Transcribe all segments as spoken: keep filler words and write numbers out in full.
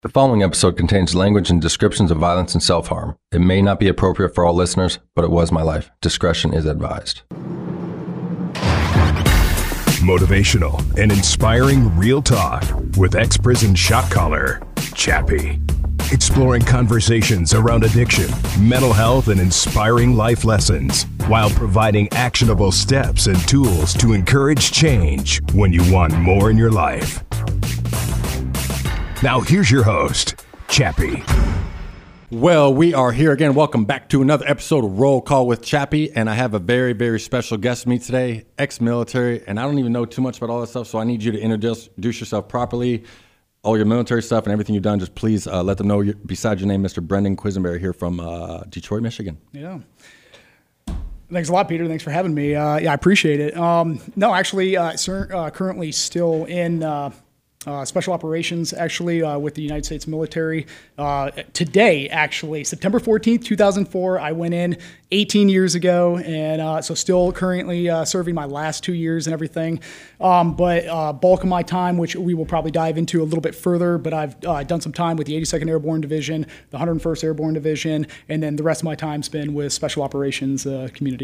The following episode contains language and descriptions of violence and self-harm. It may not be appropriate for all listeners, but it was my life. Discretion is advised. Motivational and inspiring real talk with ex-prison shot caller, Chappie. Exploring conversations around addiction, mental health, and inspiring life lessons while providing actionable steps and tools to encourage change when you want more in your life. Now here's your host, Chappie. Well, we are here again. Welcome back to another episode of Roll Call with Chappie, and I have a very, very special guest with me today, ex-military, and I don't even know too much about all that stuff, so I need you to introduce, introduce yourself properly, all your military stuff and everything you've done. Just please uh, let them know, your, besides your name, Mister Brendan Quisenberry here from uh, Detroit, Michigan. Yeah. Thanks a lot, Peter. Thanks for having me. Uh, yeah, I appreciate it. Um, no, actually, uh, sir, uh, currently still in uh, uh, special operations, actually, uh, with the United States military. Uh, today, actually, September fourteenth, two thousand four, I went in eighteen years ago, and uh, so still currently uh, serving my last two years and everything. Um, but uh, bulk of my time, which we will probably dive into a little bit further, but I've uh, done some time with the eighty-second Airborne Division, the one hundred first Airborne Division, and then the rest of my time's been with Special Operations uh, community.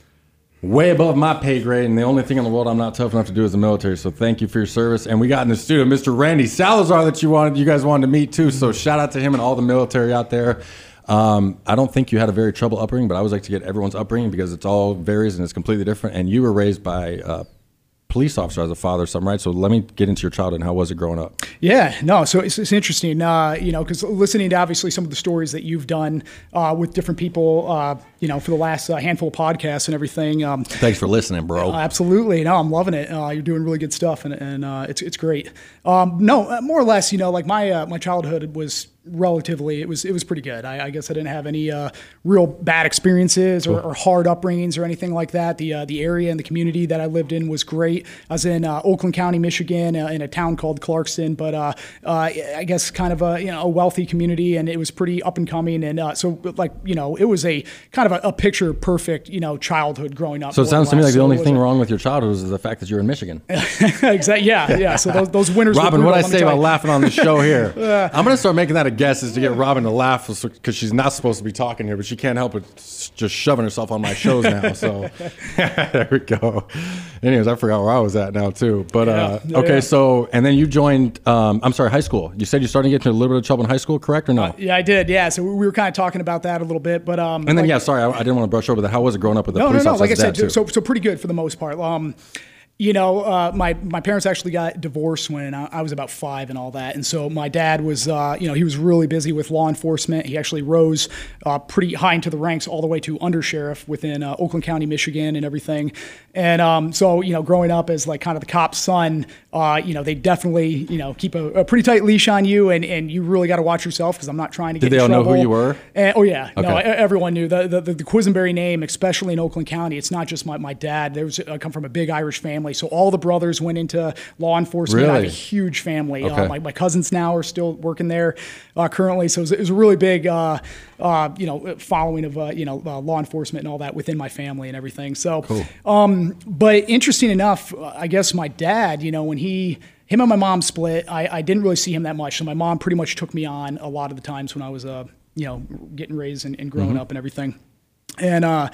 Way above my pay grade, and the only thing in the world I'm not tough enough to do is the military, so thank you for your service. And we got in the studio Mister Randy Salazar that you wanted, you guys wanted to meet too, so shout out to him and all the military out there. Um, I don't think you had a very troubled upbringing, but I always like to get everyone's upbringing because it's all varies and it's completely different. And you were raised by a police officer as a father or something, right? So let me get into your childhood and how was it growing up? Yeah, no, so it's, it's interesting, uh, you know, because listening to obviously some of the stories that you've done uh, with different people, uh, you know, for the last uh, handful of podcasts and everything. Um, Thanks for listening, bro. Uh, absolutely. No, I'm loving it. Uh, you're doing really good stuff, and, and uh, it's it's great. Um, no, uh, more or less, you know, like my uh, my childhood was relatively, it was it was pretty good. I, I guess I didn't have any uh, real bad experiences or, or hard upbringings or anything like that. The uh, the area and the community that I lived in was great. I was in uh, Oakland County, Michigan, uh, in a town called Clarkston, but uh, uh, I guess kind of a you know a wealthy community, and it was pretty up and coming. And uh, so like you know it was a kind of a, a picture perfect you know childhood growing up. So it sounds to me like the so only thing a, wrong with your childhood was the fact that you're in Michigan. Exactly. Yeah, yeah. So those those winners. Robin, what I say about laughing on the show here? uh, I'm gonna start making that a guess is to get Robin to laugh because she's not supposed to be talking here, but she can't help it just shoving herself on my shows now. So there we go. Anyways, I forgot where I was at now too. But uh, yeah, okay, yeah. So and then you joined. Um, I'm sorry, high school. You said you started to get into a little bit of trouble in high school, correct or no? Uh, yeah, I did. Yeah, so we were kind of talking about that a little bit, but um, and then like, yeah, sorry, I, I didn't want to brush over that. How was it growing up with a no, police no, no. officer? Like I said, too? so so pretty good for the most part. Um, You know, uh, my, my parents actually got divorced when I, I was about five and all that. And so my dad was, uh, you know, he was really busy with law enforcement. He actually rose uh, pretty high into the ranks all the way to undersheriff within uh, Oakland County, Michigan and everything. And um, so, you know, growing up as like kind of the cop's son, uh, you know, they definitely, you know, keep a, a pretty tight leash on you and, and you really got to watch yourself because I'm not trying to get in trouble. Did they all know who you were? And, oh, yeah. Okay. No, everyone knew. The, the, the Quisenberry name, especially in Oakland County, it's not just my, my dad. There was, I come from a big Irish family. So all the brothers went into law enforcement. Really? I have a huge family. Okay. Uh, my, my cousins now are still working there uh, currently. So it was, it was a really big, uh, uh, you know, following of, uh, you know, uh, law enforcement and all that within my family and everything. So, cool. um, but interesting enough, I guess my dad, you know, when he, him and my mom split, I, I didn't really see him that much. So my mom pretty much took me on a lot of the times when I was, uh, you know, getting raised and, and growing mm-hmm. up and everything. And, uh,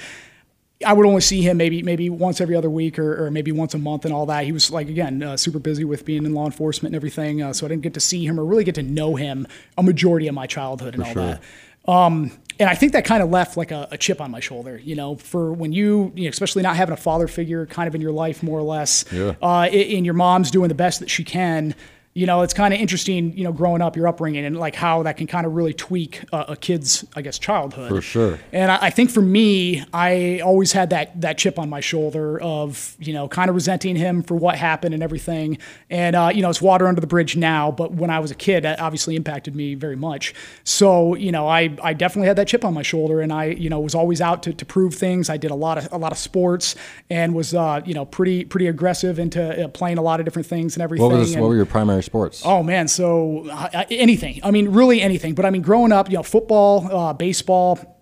I would only see him maybe maybe once every other week or, or maybe once a month and all that. He was like, again, uh, super busy with being in law enforcement and everything. Uh, so I didn't get to see him or really get to know him a majority of my childhood and For all sure. that. Um, and I think that kind of left like a, a chip on my shoulder, you know, for when you, you know, especially not having a father figure kind of in your life, more or less, yeah. uh, and your mom's doing the best that she can. You know, it's kind of interesting, you know, growing up, your upbringing, and like how that can kind of really tweak uh, a kid's, I guess, childhood. For sure. And I, I think for me, I always had that that chip on my shoulder of, you know, kind of resenting him for what happened and everything. And, uh, you know, it's water under the bridge now, but when I was a kid, that obviously impacted me very much. So, you know, I, I definitely had that chip on my shoulder, and I, you know, was always out to, to prove things. I did a lot of a lot of sports and was, uh, you know, pretty pretty aggressive into uh, playing a lot of different things and everything. What was and, what were your primary sports? Oh man, so uh, anything. I mean, really anything. But I mean, growing up, you know, football, uh, baseball,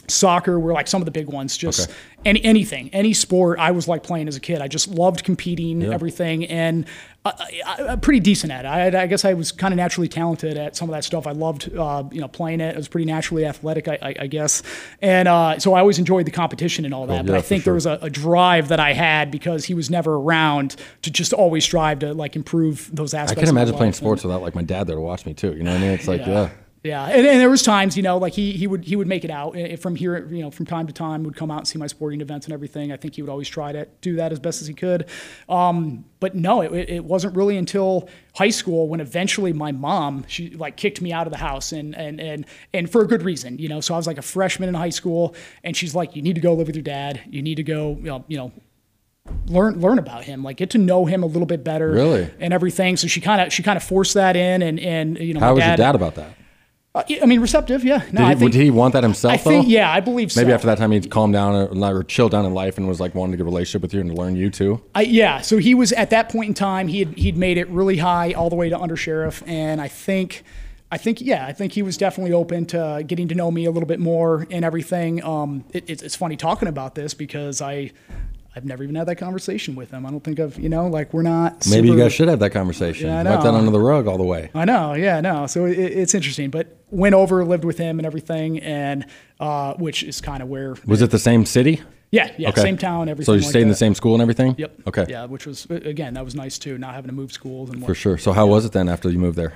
soccer were like some of the big ones. Just Okay. any anything, any sport I was like playing as a kid. I just loved competing, Yeah. everything, and uh, I, I, pretty decent at it. I, I guess I was kind of naturally talented at some of that stuff. I loved, uh, you know, playing it. I was pretty naturally athletic, I, I, I guess, and uh, so I always enjoyed the competition and all that. Oh, but yeah, I think for sure. there was a, a drive that I had because he was never around to just always strive to like improve those I aspects. can of my imagine playing life. sports without like my dad there to watch me too. You know what I mean? It's like, yeah. Yeah, and, and there was times, you know, like he he would he would make it out eh, from here, you know, from time to time, would come out and see my sporting events and everything. I think he would always try to do that as best as he could. Um, but no, it, it wasn't really until high school when eventually my mom, she like kicked me out of the house, and and and and for a good reason, you know. So I was like a freshman in high school, and she's like, you need to go live with your dad. You need to go, you know, you know learn learn about him, like get to know him a little bit better, Really? and everything. So she kind of she kind of forced that in, and and you know, How my was dad, your dad about that? Uh, I mean, receptive, yeah. No, Did he, I think did he want that himself I think, though? yeah, I believe so. Maybe after that time he'd calm down or, or chill down in life and was like wanting to get a relationship with you and to learn you too. I, yeah, so he was at that point in time. He had he'd made it really high all the way to undersheriff, and I think, I think, yeah, I think he was definitely open to getting to know me a little bit more and everything. Um, it, it's it's funny talking about this because I. I've never even had that conversation with him. I don't think I've, you know, like we're not. Maybe you super- guys should have that conversation. Yeah, I Wipe that know. under the rug all the way. I know, yeah, no. So it, it's interesting, but went over, lived with him and everything, and uh, which is kind of where. Was it the same city? Yeah, yeah, Okay. same town, everything. So you like stayed in the that. same school and everything? Yep. Okay. Yeah, which was again that was nice too, not having to move schools and For what. sure. So how was it then after you moved there?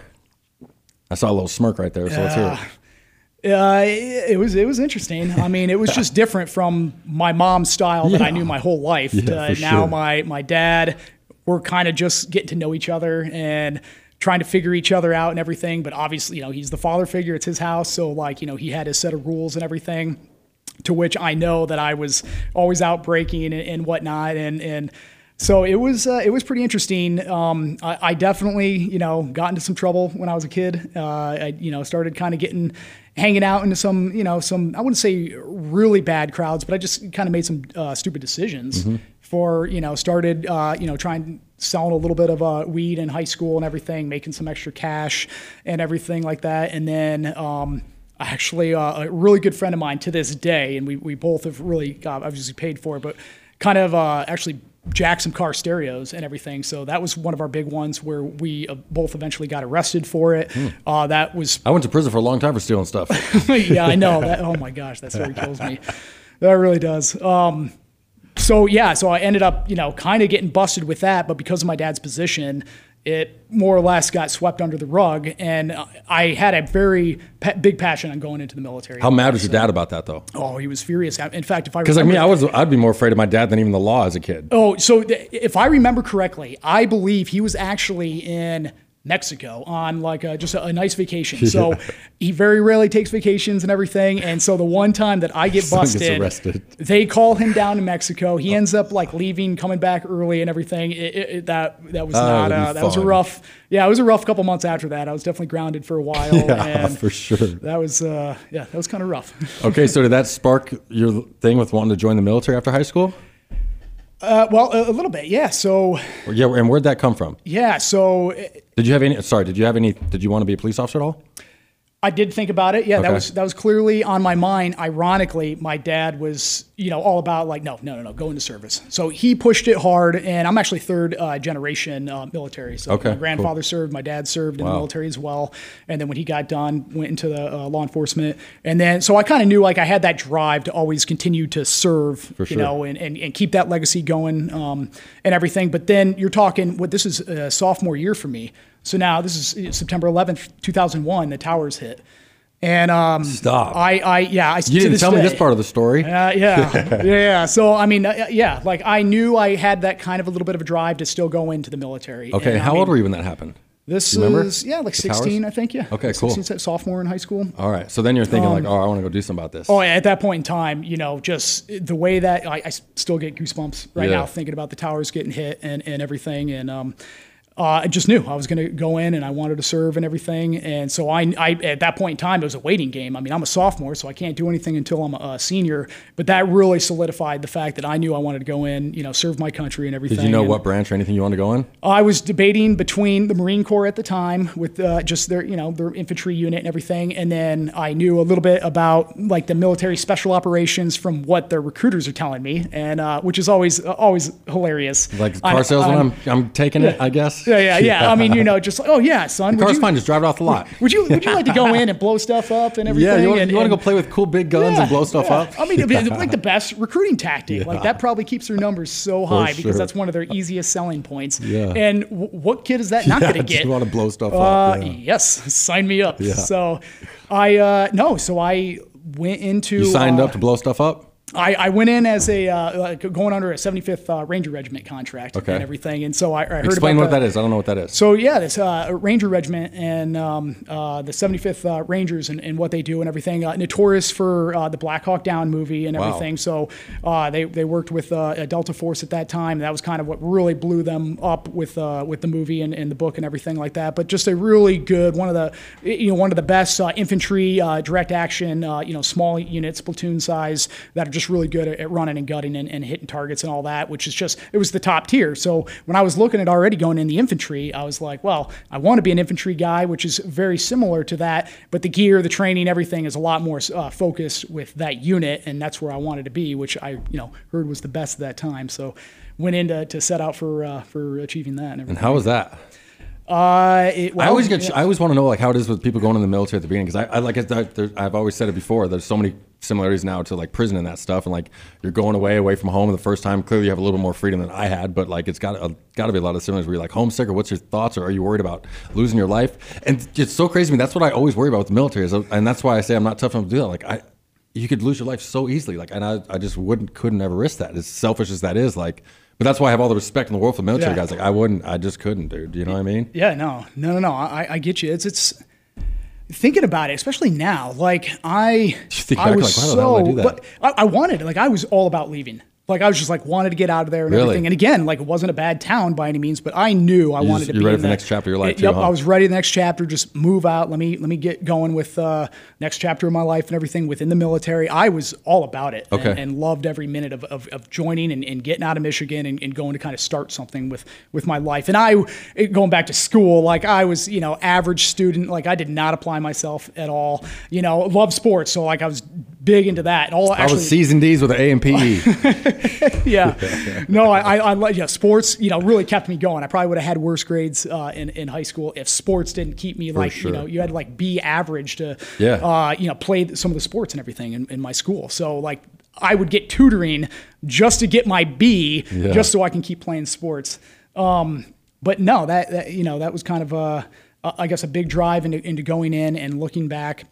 I saw a little smirk right there, so let's hear it. Uh, it, it was it was interesting. I mean, it was just different from my mom's style that I Yeah. knew my whole life. Yeah, to for now sure. my my dad, we're kind of just getting to know each other and trying to figure each other out and everything. But obviously, you know, he's the father figure. It's his house, so like you know, he had his set of rules and everything. To which I know that I was always out breaking and, and whatnot, and and. So it was uh, it was pretty interesting. Um, I, I definitely you know got into some trouble when I was a kid. Uh, I you know started kind of getting hanging out into some you know some I wouldn't say really bad crowds, but I just kind of made some uh, stupid decisions. For you know started uh, you know trying selling a little bit of uh, weed in high school and everything, making some extra cash and everything like that, and then. Um, Actually, uh, a really good friend of mine to this day, and we, we both have really uh, obviously paid for it, but kind of uh, actually jacked some car stereos and everything. So that was one of our big ones where we uh, both eventually got arrested for it. Uh, that was, I went to prison for a long time for stealing stuff. yeah, I know that. Oh my gosh, that story kills me. That really does. Um, so yeah, so I ended up, you know, kind of getting busted with that, but because of my dad's position, it more or less got swept under the rug, and uh, I had a very pa- big passion on going into the military. How mad was your dad about that though? Oh, he was furious. In fact, if I Because like me, I remember- was I'd be more afraid of my dad than even the law as a kid. Oh, so th- if I remember correctly, I believe he was actually in Mexico on like a, just a, a nice vacation. So he very rarely takes vacations and everything. And so the one time that I get Son gets busted, arrested. they call him down to Mexico. He ends up like leaving, coming back early and everything. It, it, it- that that was That not would be uh, that was a fun. rough. Yeah, it was a rough couple months after that. I was definitely grounded for a while. Yeah, and for sure. That was uh, yeah, that was kind of rough. Okay, so did that spark your thing with wanting to join the military after high school? Uh, well, a, a little bit, yeah. So Or, yeah, and where'd that come from? yeah, so Did you have any? Sorry, did you have any? Did you want to be a police officer at all? I did think about it. Yeah, that Okay. was that was clearly on my mind. Ironically, my dad was, you know, all about like, no, no, no, no, go into service. So he pushed it hard, and I'm actually third uh, generation uh, military. So Okay, my grandfather served, my dad served in the Wow. military as well, and then when he got done, went into the uh, law enforcement, and then so I kind of knew like I had that drive to always continue to serve, you sure. know, and, and and keep that legacy going um, and everything. But then you're talking, what this is a sophomore year for me. So now this is September eleventh, two thousand one. The towers hit, and um, Stop. I, I, yeah, I. You didn't tell me this part of the story. Uh, yeah, yeah, yeah. So I mean, uh, yeah, like I knew I had that kind of a little bit of a drive to still go into the military. Okay, And, I how mean, old were you when that happened? This Do you remember? is yeah, like The towers? sixteen, I think. Yeah. Okay, Like cool. sixteen, sophomore in high school. All right, so then you're thinking like, oh, I want to go do something about this. Um, Oh, at that point in time, you know, just the way that I, I still get goosebumps right Yeah. now thinking about the towers getting hit and, and everything. And um, Uh, I just knew I was going to go in and I wanted to serve and everything. And so I, I, at that point in time, it was a waiting game. I mean, I'm a sophomore, so I can't do anything until I'm a, a senior. But that really solidified the fact that I knew I wanted to go in, you know, serve my country and everything. Did you know and what branch or anything you wanted to go in? I was debating between the Marine Corps at the time with uh, just their, you know, their infantry unit and everything. And then I knew a little bit about like the military special operations from what their recruiters are telling me. And uh, which is always, uh, always hilarious. Like car On- salesman, on- I'm, I'm taking it, I guess. Yeah, yeah, yeah. I mean, you know, just like, oh yeah, son. would Car's you- fine, just drive it off the lot. Would you would you like to go in and blow stuff up and everything? Yeah, you want, and, you want to and- go play with cool big guns Yeah, and blow stuff yeah. up? I mean, it'd be like the best recruiting tactic. Like that probably keeps their numbers so high sure. because that's one of their easiest selling points. Yeah. And w- what kid is that not Yeah, going to just get? want to blow stuff Uh, up. Yeah. Yes, sign me up. Yeah. So, I uh, no, so I went into. You signed uh, up to blow stuff up? I, I went in as a uh, like going under a seventy-fifth uh, Ranger Regiment contract Okay. and everything, and so I, I heard Explain about what the, that is. I don't know what that is. So yeah, this uh, Ranger Regiment and um, uh, the seventy-fifth uh, Rangers and, and what they do and everything. Uh, notorious for uh, the Black Hawk Down movie and Wow. everything. So uh, they they worked with uh, a Delta Force at that time. That was kind of what really blew them up with uh, with the movie and, and the book and everything like that. But just a really good one of the you know one of the best uh, infantry uh, direct action uh, you know small units platoon size that are just really good at, at running and gutting and, and hitting targets and all that, which is just, it was the top tier. So when I was looking at already going in the infantry, I was like, well, I want to be an infantry guy, which is very similar to that, but the gear, the training, everything is a lot more uh, focused with that unit, and that's where I wanted to be, which I, you know, heard was the best at that time. So went in to, to set out for uh, for achieving that. And, And how was that? Uh, it, well, I always get. yeah. I always want to know like how it is with people going in the military at the beginning because I, I like it. there- I've always said it before. There's so many similarities now to like prison and that stuff, and like you're going away away from home the first time. Clearly, you have a little bit more freedom than I had, but like it's got a, got to be a lot of similarities. Where you're like homesick, or what's your thoughts, or are you worried about losing your life? And it's so crazy to me. That's what I always worry about with the military, is, and that's why I say I'm not tough enough to do that. Like I, you could lose your life so easily. Like, and I, I just wouldn't, couldn't ever risk that. As selfish as that is, like. But that's why I have all the respect in the world for military Yeah. guys. Like I wouldn't, I just couldn't, dude. You know what I mean? Yeah, no, no, no, no. I, I get you. It's it's thinking about it, especially now. Like I, think I back, was like, why the hell so, did I do that? but I, I wanted, like, I was all about leaving. Like I was just like wanted to get out of there and Really? everything. And again, like it wasn't a bad town by any means, but I knew I You wanted just- to you're be ready in for the next chapter of your life it- too, Yep, huh? I was ready. The next chapter, just move out. Let me let me get going with uh, next chapter of my life and everything within the military. I was all about it Okay. and, and loved every minute of, of, of joining and, and getting out of Michigan and, and going to kind of start something with with my life. And I, it- going back to school, like I was, you know, average student. Like I did not apply myself at all. You know, love sports, so like I was big into that. And all I actually, was C's and D's with an A and P E. yeah. No, I, I, I like, yeah, sports, you know, really kept me going. I probably would have had worse grades uh, in, in high school if sports didn't keep me like, sure. you know, you had to like be average to, Yeah. uh, you know, play some of the sports and everything in, in my school. So like I would get tutoring just to get my B, Yeah. just so I can keep playing sports. Um, but no, that, that, you know, that was kind of a, I guess a big drive into, into going in and looking back.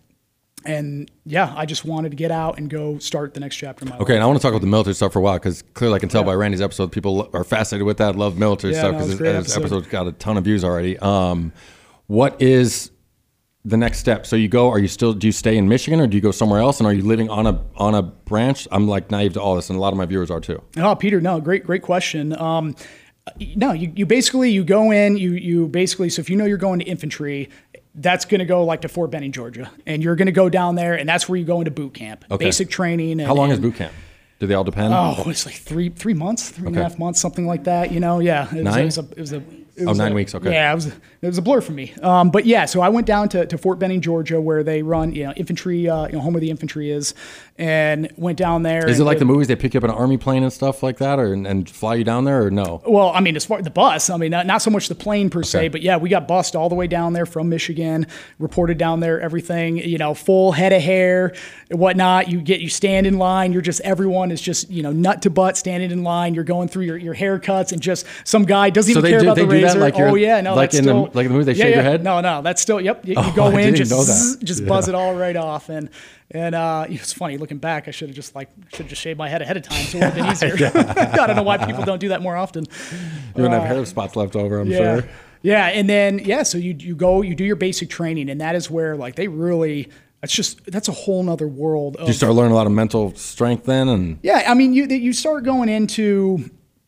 And yeah, I just wanted to get out and go start the next chapter of my life. Okay, and I want to talk about the military stuff for a while because clearly I can tell by Randy's episode, people lo- are fascinated with that, love military Yeah, stuff no, because it's a great this episode. episode's got a ton of views already. Um, what is the next step? So you go, are you still, do you stay in Michigan or do you go somewhere else? And are you living on a on a branch? I'm like naive to all this, and a lot of my viewers are too. Oh, Peter, no, great, great question. Um, no, you, you basically, you go in, you, you basically, so if you know you're going to infantry, that's going to go like to Fort Benning, Georgia. And you're going to go down there and that's where you go into boot camp, Okay. basic training. And, How long is and- boot camp? Do they all depend? Oh, it's like three, three months, three and a Okay. half months, something like that. You know, yeah. It was, Nine? It was a, it was a, it Oh, was nine a- weeks, okay. Yeah, it was, it was a blur for me. Um, but yeah, so I went down to, to Fort Benning, Georgia, where they run, you know, infantry, uh, you know, home of the infantry is, and went down there. Is it and like did- the movies? They pick you up in an army plane and stuff like that, or and, and fly you down there, or no? Well, I mean, as far the bus, I mean, not, not so much the plane per Okay. se, but yeah, we got bussed all the way down there from Michigan, reported down there, everything, you know, full head of hair, and whatnot. You get, you stand in line. You're just, everyone is just, you know, nut to butt standing in line. You're going through your, your haircuts and just some guy doesn't So even they care do- about they the do that razor. like oh you're- yeah, no, like that's in the- still, like in the movie they yeah, shave your yeah. head? No, no, that's still, yep. You, you Oh, go I in, didn't just, know that. zzz, just Yeah. buzz it all right off. And, and, uh, it's funny looking back, I should have just like, should have just shaved my head ahead of time. So it would have been easier. I don't know why people don't do that more often. You wouldn't have hair spots left over, I'm Yeah. sure. Yeah. And then, yeah, so you, you go, you do your basic training, and that is where like they really, that's just, that's a whole nother world. Of, You start learning a lot of mental strength then, and yeah. I mean, you, you start going into,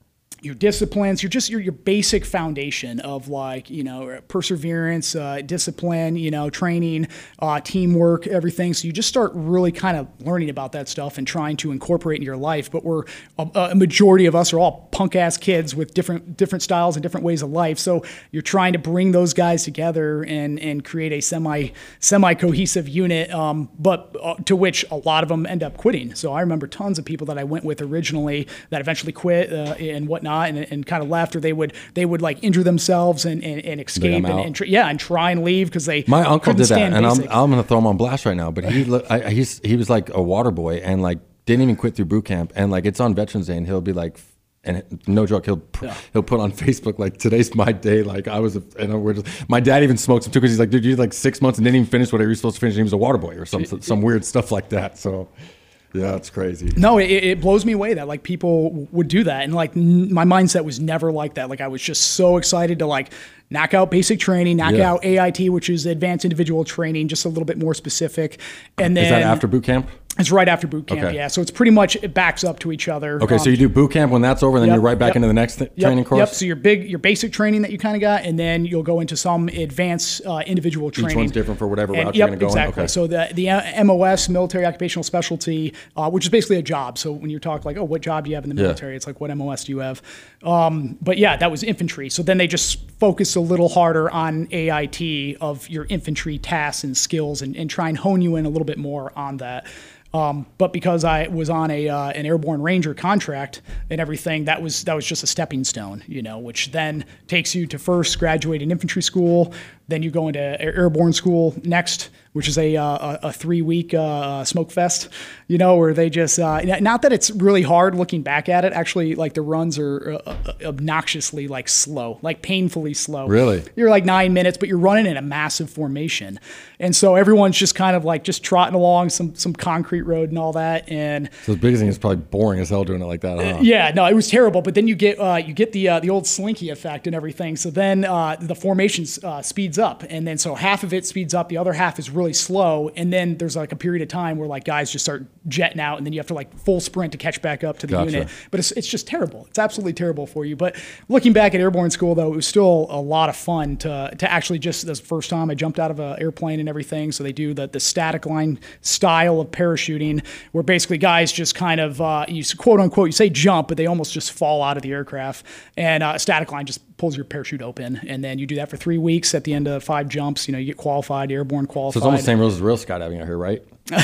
your disciplines, you're just your your basic foundation of like, you know, perseverance, uh, discipline, you know, training, uh, teamwork, everything. So you just start really kind of learning about that stuff and trying to incorporate in your life. But we're a, a majority of us are all punk ass kids with different different styles and different ways of life. So you're trying to bring those guys together and and create a semi semi cohesive unit. Um, but uh, to which a lot of them end up quitting. So I remember tons of people that I went with originally that eventually quit uh, and whatnot. And, and kind of left, or they would they would like injure themselves and, and, and escape and, and tr- yeah and try and leave because they my uncle did that, and basic. I'm I'm gonna throw him on blast right now. But he I, he's he was like a water boy and like didn't even quit through boot camp, and like it's on Veterans Day and he'll be like, and no joke, he'll yeah. he'll put on Facebook like today's my day. Like I was, a, and we're just, my dad even smokes him too because he's like, dude, you did like six months and didn't even finish whatever you're supposed to finish. And he was a water boy or some some weird stuff like that. So. Yeah, it's crazy. No, it, it blows me away that like people would do that. And like n- my mindset was never like that. Like I was just so excited to like knock out basic training, knock yeah. out A I T, which is advanced individual training, just a little bit more specific. And then is that after boot camp? It's right after boot camp, okay. yeah. So it's pretty much, it backs up to each other. Okay, um, so you do boot camp when that's over, and then yep, you're right back yep, into the next th- yep, training course? Yep, so your big, your basic training that you kind of got, and then you'll go into some advanced uh, individual training. Each one's different for whatever and, route yep, you're going to go exactly. in? Okay. So the, the M O S, Military Occupational Specialty, uh, which is basically a job. So when you talk like, oh, what job do you have in the military? Yeah. It's like, what M O S do you have? Um, but yeah, that was infantry. So then they just focus a little harder on A I T of your infantry tasks and skills and, and try and hone you in a little bit more on that. Um, but because I was on a uh, an airborne ranger contract and everything, that was that was just a stepping stone, you know, which then takes you to first graduate in infantry school, then you go into airborne school next, which is a uh, a three week uh, smoke fest, you know, where they just uh, not that it's really hard looking back at it. Actually, like the runs are uh, obnoxiously like slow, like painfully slow. Really, you're like nine minutes, but you're running in a massive formation, and so everyone's just kind of like just trotting along some some concrete road and all that. And so the biggest thing is probably boring as hell doing it like that, huh? Yeah, no, it was terrible. But then you get uh, you get the uh, the old slinky effect and everything. So then uh, the formation uh, speeds up, and then so half of it speeds up, the other half is really slow, and then there's like a period of time where like guys just start jetting out, and then you have to like full sprint to catch back up to the gotcha. unit. But it's it's just terrible. It's absolutely terrible for you. But looking back at airborne school though, it was still a lot of fun to to actually just this first time I jumped out of an airplane and everything. So they do the the static line style of parachuting, where basically guys just kind of uh, you quote unquote you say jump, but they almost just fall out of the aircraft, and uh, static line just pulls your parachute open, and then you do that for three weeks. At the end of five jumps, you know, you get qualified, airborne qualified. So it's almost the same rules as real skydiving out here, right?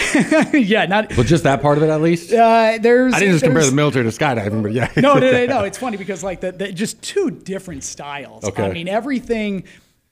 Yeah, not. But just that part of it, at least. Uh, there's. I didn't just there's, compare the military to skydiving, but yeah. no, no, no, no. It's funny because like the, the just two different styles. Okay. I mean, everything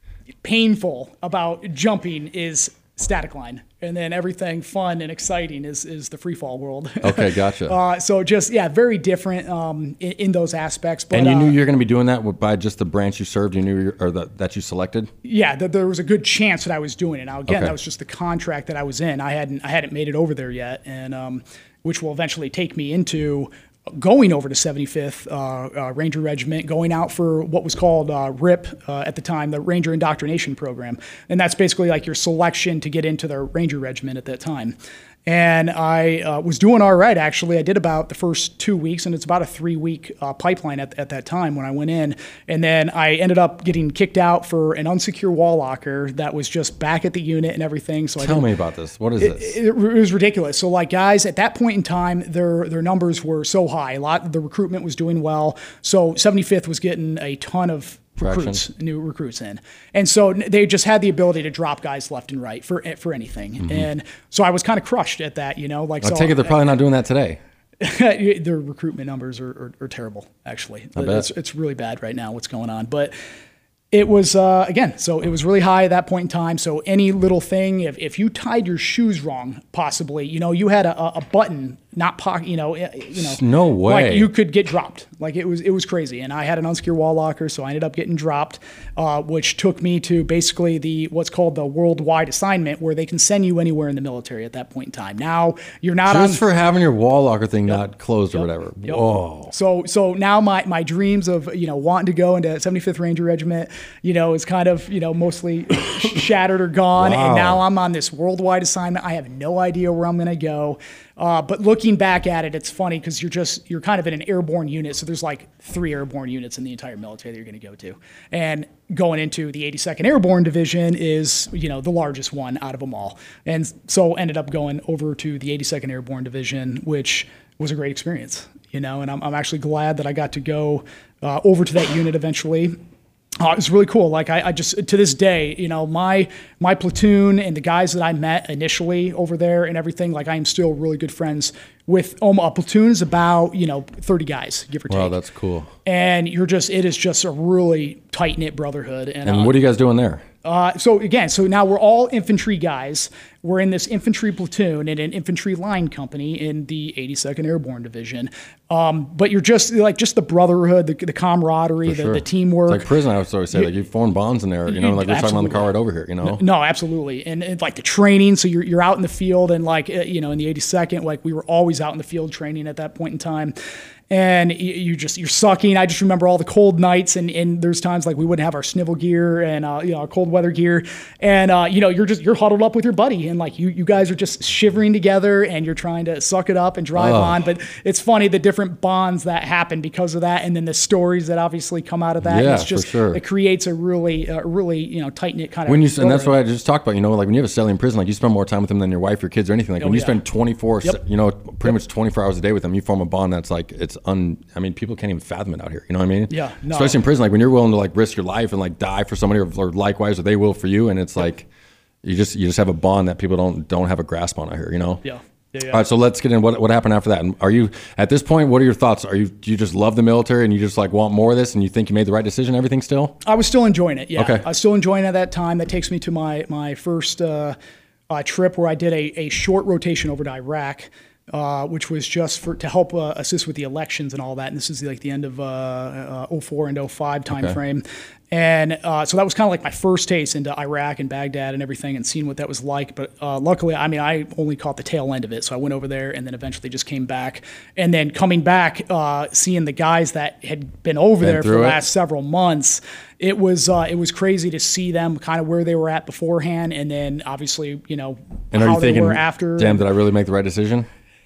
painful about jumping is static line, and then everything fun and exciting is is the free fall world. Okay, gotcha. uh, so just yeah, very different um, in, in those aspects. But, and you uh, knew you were going to be doing that by just the branch you served. You knew, you or the, that you selected. Yeah, the, there was a good chance that I was doing it. Now again, Okay. that was just the contract that I was in. I hadn't I hadn't made it over there yet, and um, which will eventually take me into going over to seventy-fifth uh, uh, Ranger Regiment, going out for what was called uh, R I P uh, at the time, the Ranger Indoctrination Program. And that's basically like your selection to get into the Ranger Regiment at that time. And I uh, was doing all right, actually. I did about the first two weeks, and it's about a three-week uh, pipeline at, at that time when I went in. And then I ended up getting kicked out for an unsecure wall locker that was just back at the unit and everything. So I Tell me about this. What is it, this? It, it was ridiculous. So, like, guys, at that point in time, their their numbers were so high. A lot, the recruitment was doing well. So seventy-fifth was getting a ton of recruits, Traction. new recruits in. And so they just had the ability to drop guys left and right for for anything. Mm-hmm. And so I was kind of crushed at that, you know. Like, I so take it they're probably not doing that today. their recruitment numbers are, are, are terrible, actually. I bet. It's, it's really bad right now what's going on. But it was, uh, again, so it was really high at that point in time. So any little thing, if, if you tied your shoes wrong, possibly, you know, you had a, a button not pocket, you know, you know, No way. Like you could get dropped. Like it was, it was crazy. And I had an unsecure wall locker, so I ended up getting dropped, uh, which took me to basically the what's called the worldwide assignment, where they can send you anywhere in the military at that point in time. Now you're not Just on for having your wall locker thing not closed or Yep. whatever. Yep. Whoa. So so now my my dreams of, you know, wanting to go into seventy-fifth Ranger Regiment, you know, is kind of, you know, mostly shattered or gone. Wow. And now I'm on this worldwide assignment. I have no idea where I'm going to go. Uh, but looking back at it, it's funny because you're just you're kind of in an airborne unit. So there's like three airborne units in the entire military that you're going to go to, and going into the eighty-second Airborne Division is, you know, the largest one out of them all. And so ended up going over to the eighty-second Airborne Division, which was a great experience, you know, and I'm, I'm actually glad that I got to go uh, over to that unit eventually. Uh, it was really cool. Like I, I just, to this day, you know, my my platoon and the guys that I met initially over there and everything, like I am still really good friends with um, a platoon is about, you know, thirty guys, give or take. Wow, that's cool. And you're just, it is just a really tight-knit brotherhood. And, And uh, what are you guys doing there? Uh, so again, so now we're all infantry guys. We're in this infantry platoon in an infantry line company in the eighty-second Airborne Division. Um, but you're just like just the brotherhood, the, the camaraderie, the, Sure. the teamwork. It's like prison, I always always say, like you form bonds in there, you know, like we're talking about in the car right over here, you know? No, absolutely. And, and like the training, so you're, you're out in the field and like, uh, you know, in the eighty-second, like we were always out in the field training at that point in time. And you, you just, you're sucking. I just remember all the cold nights and, and there's times like we wouldn't have our snivel gear and, uh, you know, our cold weather gear. And, uh, you know, you're just, you're huddled up with your buddy and like you, you guys are just shivering together and you're trying to suck it up and drive Oh. on. But it's funny, the different bonds that happen because of that. And then the stories that obviously come out of that. Yeah, and it's just, for sure. it creates a really, uh, really, you know, tight knit kind of. When you, and that's brotherhood. what I just talked about, you know, like when you have a cellie in prison, like you spend more time with them than your wife, your kids, or anything. Like when Oh, you yeah. spend twenty-four, Yep. you know, pretty much twenty-four hours a day with them, you form a bond that's like, it's un, I mean, people can't even fathom it out here. You know what I mean? Yeah, no. Especially in prison, like when you're willing to like risk your life and like die for somebody or, or likewise, or they will for you. And it's like, you just, you just have a bond that people don't, don't have a grasp on out here, you know? Yeah. Yeah, yeah. All right, so let's get in. What what happened after that? And are you at this point? What are your thoughts? Are you do you just love the military and you just like want more of this and you think you made the right decision? Everything still? I was still enjoying it. Yeah, Okay. I was still enjoying it at that time. That takes me to my my first uh, uh, trip where I did a, a short rotation over to Iraq, uh, which was just for to help uh, assist with the elections and all that. And this is like the end of uh, uh, oh four and oh five time Okay. frame. And uh, so that was kind of like my first taste into Iraq and Baghdad and everything and seeing what that was like. But uh, luckily, I mean, I only caught the tail end of it. So I went over there and then eventually just came back. And then coming back, uh, seeing the guys that had been over Been there for through the it. last several months, it was uh, it was crazy to see them kind of where they were at beforehand. And then obviously, you know, And are how you they thinking, were after. damn, did I really make the right decision?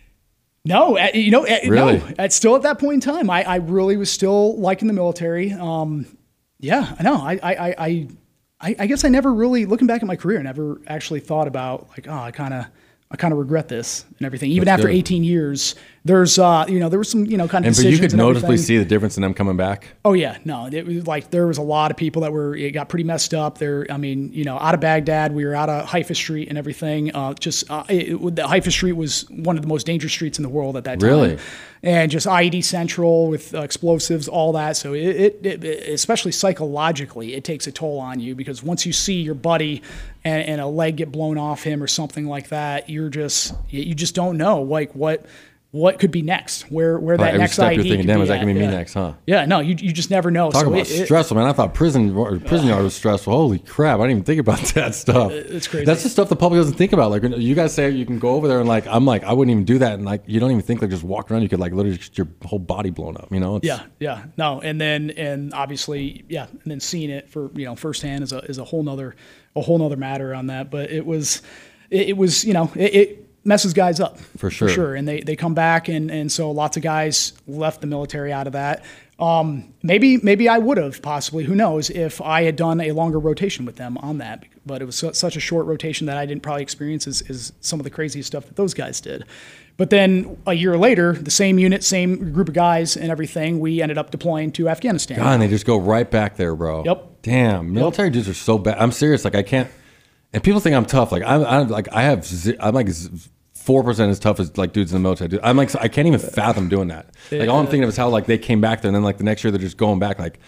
No, uh, you know, uh, Really? no. At still at that point in time, I, I really was still liking the military. Um, yeah, I know. I, I, I, I, I guess I never really, looking back at my career, I never actually thought about like, oh, I kind of, I kind of regret this and everything. Even That's after good. eighteen years, there's, uh, you know, there was some, you know, kind of And but decisions you could and noticeably everything. see the difference in them coming back. Oh yeah, no, it was like there was a lot of people that were it got pretty messed up. There, I mean, you know, out of Baghdad, we were out of Haifa Street and everything. Uh, just uh, it, it, the Haifa Street was one of the most dangerous streets in the world at that time. Really? And just I E D Central with uh, explosives, all that. So it, it, it, especially psychologically, it takes a toll on you because once you see your buddy and, and a leg get blown off him or something like that, you're just you just don't know like what. What could be next? Where where that Every next step I E you're D thinking, could damn, be is that at. gonna be me Yeah. next, huh? Yeah, no, you you just never know. Talk so about it- it- stressful, man. I thought prison or prison yard was stressful. Holy crap! I didn't even think about that stuff. It's crazy. That's the stuff the public doesn't think about. Like when you guys say you can go over there and like I'm like I wouldn't even do that and like you don't even think like just walk around you could like literally just your whole body blown up. You know? It's, Yeah, yeah, no, and then and obviously, yeah, and then seeing it for you know firsthand is a is a whole nother a whole nother matter on that. But it was, it, it was you know it, it messes guys up For sure. for sure, and they they come back and and so lots of guys left the military out of that. Um, maybe maybe I would have possibly, who knows, if I had done a longer rotation with them on that. But it was su- such a short rotation that I didn't probably experience as, as some of the craziest stuff that those guys did. But then a year later, the same unit, same group of guys and everything, we ended up deploying to Afghanistan. God, and they just go right back there, bro. Yep. Damn, military dudes are so bad. I'm serious. Like I can't. And people think I'm tough. Like I'm, I'm like I have. zi- I'm like four percent as tough as like dudes in the military. Dude, I'm like I can't even fathom doing that. Like all I'm thinking of is how like they came back there, and then like the next year they're just going back. Like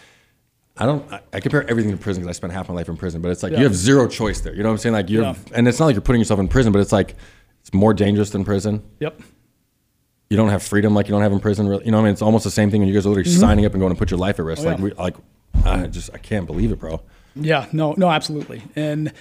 I don't. I, I compare everything to prison because I spent half my life in prison. But it's like Yeah. you have zero choice there. You know what I'm saying? Like you have, Yeah. and it's not like you're putting yourself in prison, but it's like it's more dangerous than prison. Yep. You don't have freedom like you don't have in prison. Really. You know what I mean? It's almost the same thing when you guys are literally signing up and going to put your life at risk. Oh, like yeah. we like I just I can't believe it, bro. Yeah, no, no, absolutely. And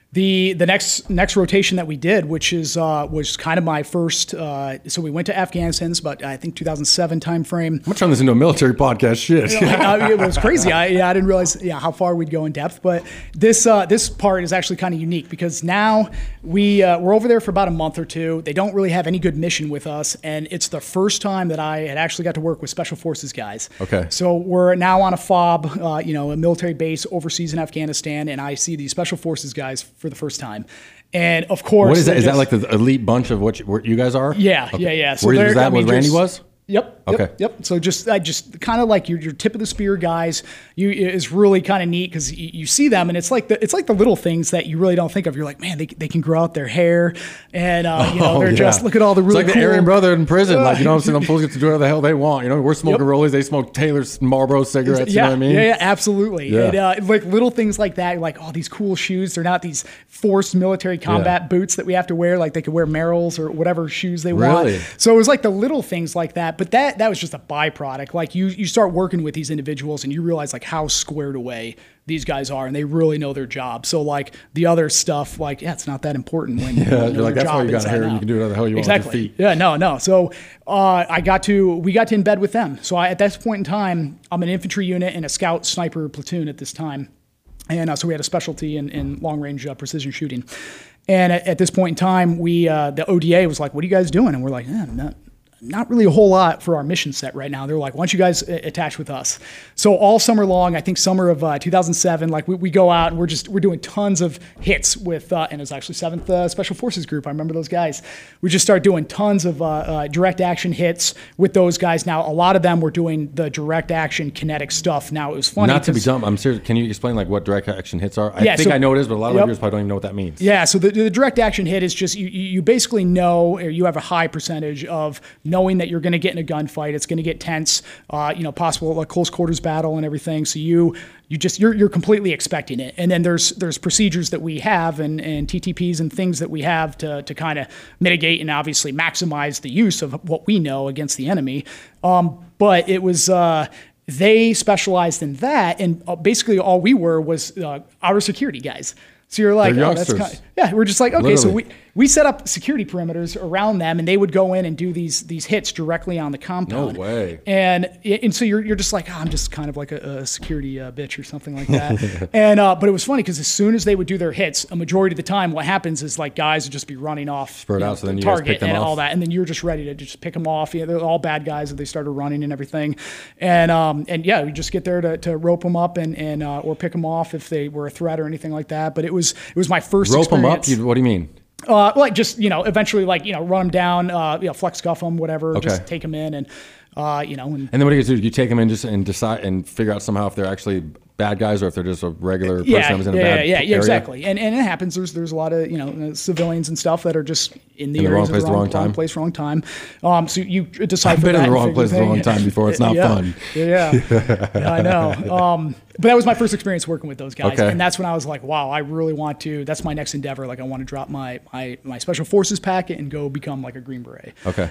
The the next next rotation that we did, which is uh, was kind of my first. Uh, so we went to Afghanistan, it's about I think two thousand seven timeframe. I'm gonna turn this into a military podcast. Shit. You know, I, it was crazy. I, yeah, I didn't realize yeah how far we'd go in depth, but this uh, this part is actually kind of unique because now we uh, we're over there for about a month or two. They don't really have any good mission with us, and it's the first time that I had actually got to work with Special Forces guys. Okay. So we're now on a FOB, uh, you know, a military base overseas in Afghanistan, and I see these Special Forces guys for the first time. And of course, What is that? Is just, that like the elite bunch of what you, what you guys are? Yeah, Okay. yeah, yeah. So Where they're- was that? I mean, What Randy just- was? Yep. Okay. Yep. Yep. So just, I just kind of like your, your tip of the spear guys. You is really kind of neat because you, you see them and it's like the it's like the little things that you really don't think of. You're like, man, they, they can grow out their hair and uh, you know Oh, they're yeah. just look at all the really It's like cool. the Aryan brother in prison. Like, you know what I'm saying? Uh, Them fools get to do whatever the hell they want. You know, we're smoking Yep. rollies. They smoke Taylor's Marlboro cigarettes. Yeah, You know what I mean? yeah, yeah, absolutely. Yeah. And uh, like little things like that, you're like, oh, these cool shoes. They're not these forced military combat Yeah. boots that we have to wear. Like they could wear Merrell's or whatever shoes they want. Really? So it was like the little things like that. But that that was just a byproduct. Like you you start working with these individuals and you realize like how squared away these guys are and they really know their job. So like the other stuff, like, yeah, it's not that important when, when you know you're like, their that's why job you got inside hair and out. you can do whatever the hell you want with exactly. your feet. Yeah, no, no. So uh, I got to, we got to embed with them. So I, at this point in time, I'm an infantry unit and a scout sniper platoon at this time. And uh, so we had a specialty in, in long range uh, precision shooting. And at, at this point in time, we, uh, the O D A was like, what are you guys doing? And we're like, eh, not, not really a whole lot for our mission set right now. They're like, why don't you guys uh, attach with us? So all summer long, I think summer of uh, two thousand seven, like we, we go out and we're just, we're doing tons of hits with, uh, and it's actually seventh uh, Special Forces Group. I remember those guys. We just start doing tons of uh, uh, direct action hits with those guys. Now, a lot of them were doing the direct action kinetic stuff. Now it was funny. Not to be 'cause- dumb. I'm serious. Can you explain like what direct action hits are? I Yeah, think so- I know it is, but a lot of Yep. my viewers probably don't even know what that means. Yeah, so the, the direct action hit is just you, you you basically know, or you have a high percentage of knowing that you're going to get in a gunfight. It's going to get tense, uh, you know, possible like close quarters battle and everything. So you you just you're you're completely expecting it. And then there's there's procedures that we have and, and T T Ps and things that we have to to kind of mitigate and obviously maximize the use of what we know against the enemy. Um, but it was. Uh, they specialized in that, and uh, basically all we were was uh, outer security guys. So you're like, They're oh, that's youngsters. kind yeah, we're just like, okay, so Literally. we, we set up security perimeters around them and they would go in and do these these hits directly on the compound. No way. And and so you're you're just like, oh, I'm just kind of like a, a security uh, bitch or something like that. and uh, but it was funny because as soon as they would do their hits, a majority of the time, what happens is like guys would just be running off, Spread you know, out, so then the you guys target pick them and off. all that, and then you're just ready to just pick them off. Yeah, they're all bad guys, and they started running and everything. And um and yeah, we just get there to, to rope them up and and uh, or pick them off if they were a threat or anything like that. But it was it was my first Rope them up? experience. You, what do you mean? Uh, like just, you know, eventually like, you know, run them down, uh, you know, flex cuff them, whatever, Okay. just take them in and, uh, you know, and And then what do you do? You take them in just and decide and figure out somehow if they're actually bad guys or if they're just a regular person yeah, that was in a yeah, bad yeah, yeah, area. exactly. And and it happens. There's there's a lot of, you know, civilians and stuff that are just in the, In the wrong areas of place at the wrong time. place, wrong time. Um, so you decipher I've been in that the and wrong figure place at the thing. wrong time before. It's not yeah, fun. Yeah, yeah, I know. Um, but that was my first experience working with those guys, Okay. and that's when I was like, wow, I really want to. That's my next endeavor. Like I want to drop my my my special forces packet and go become like a Green Beret. Okay.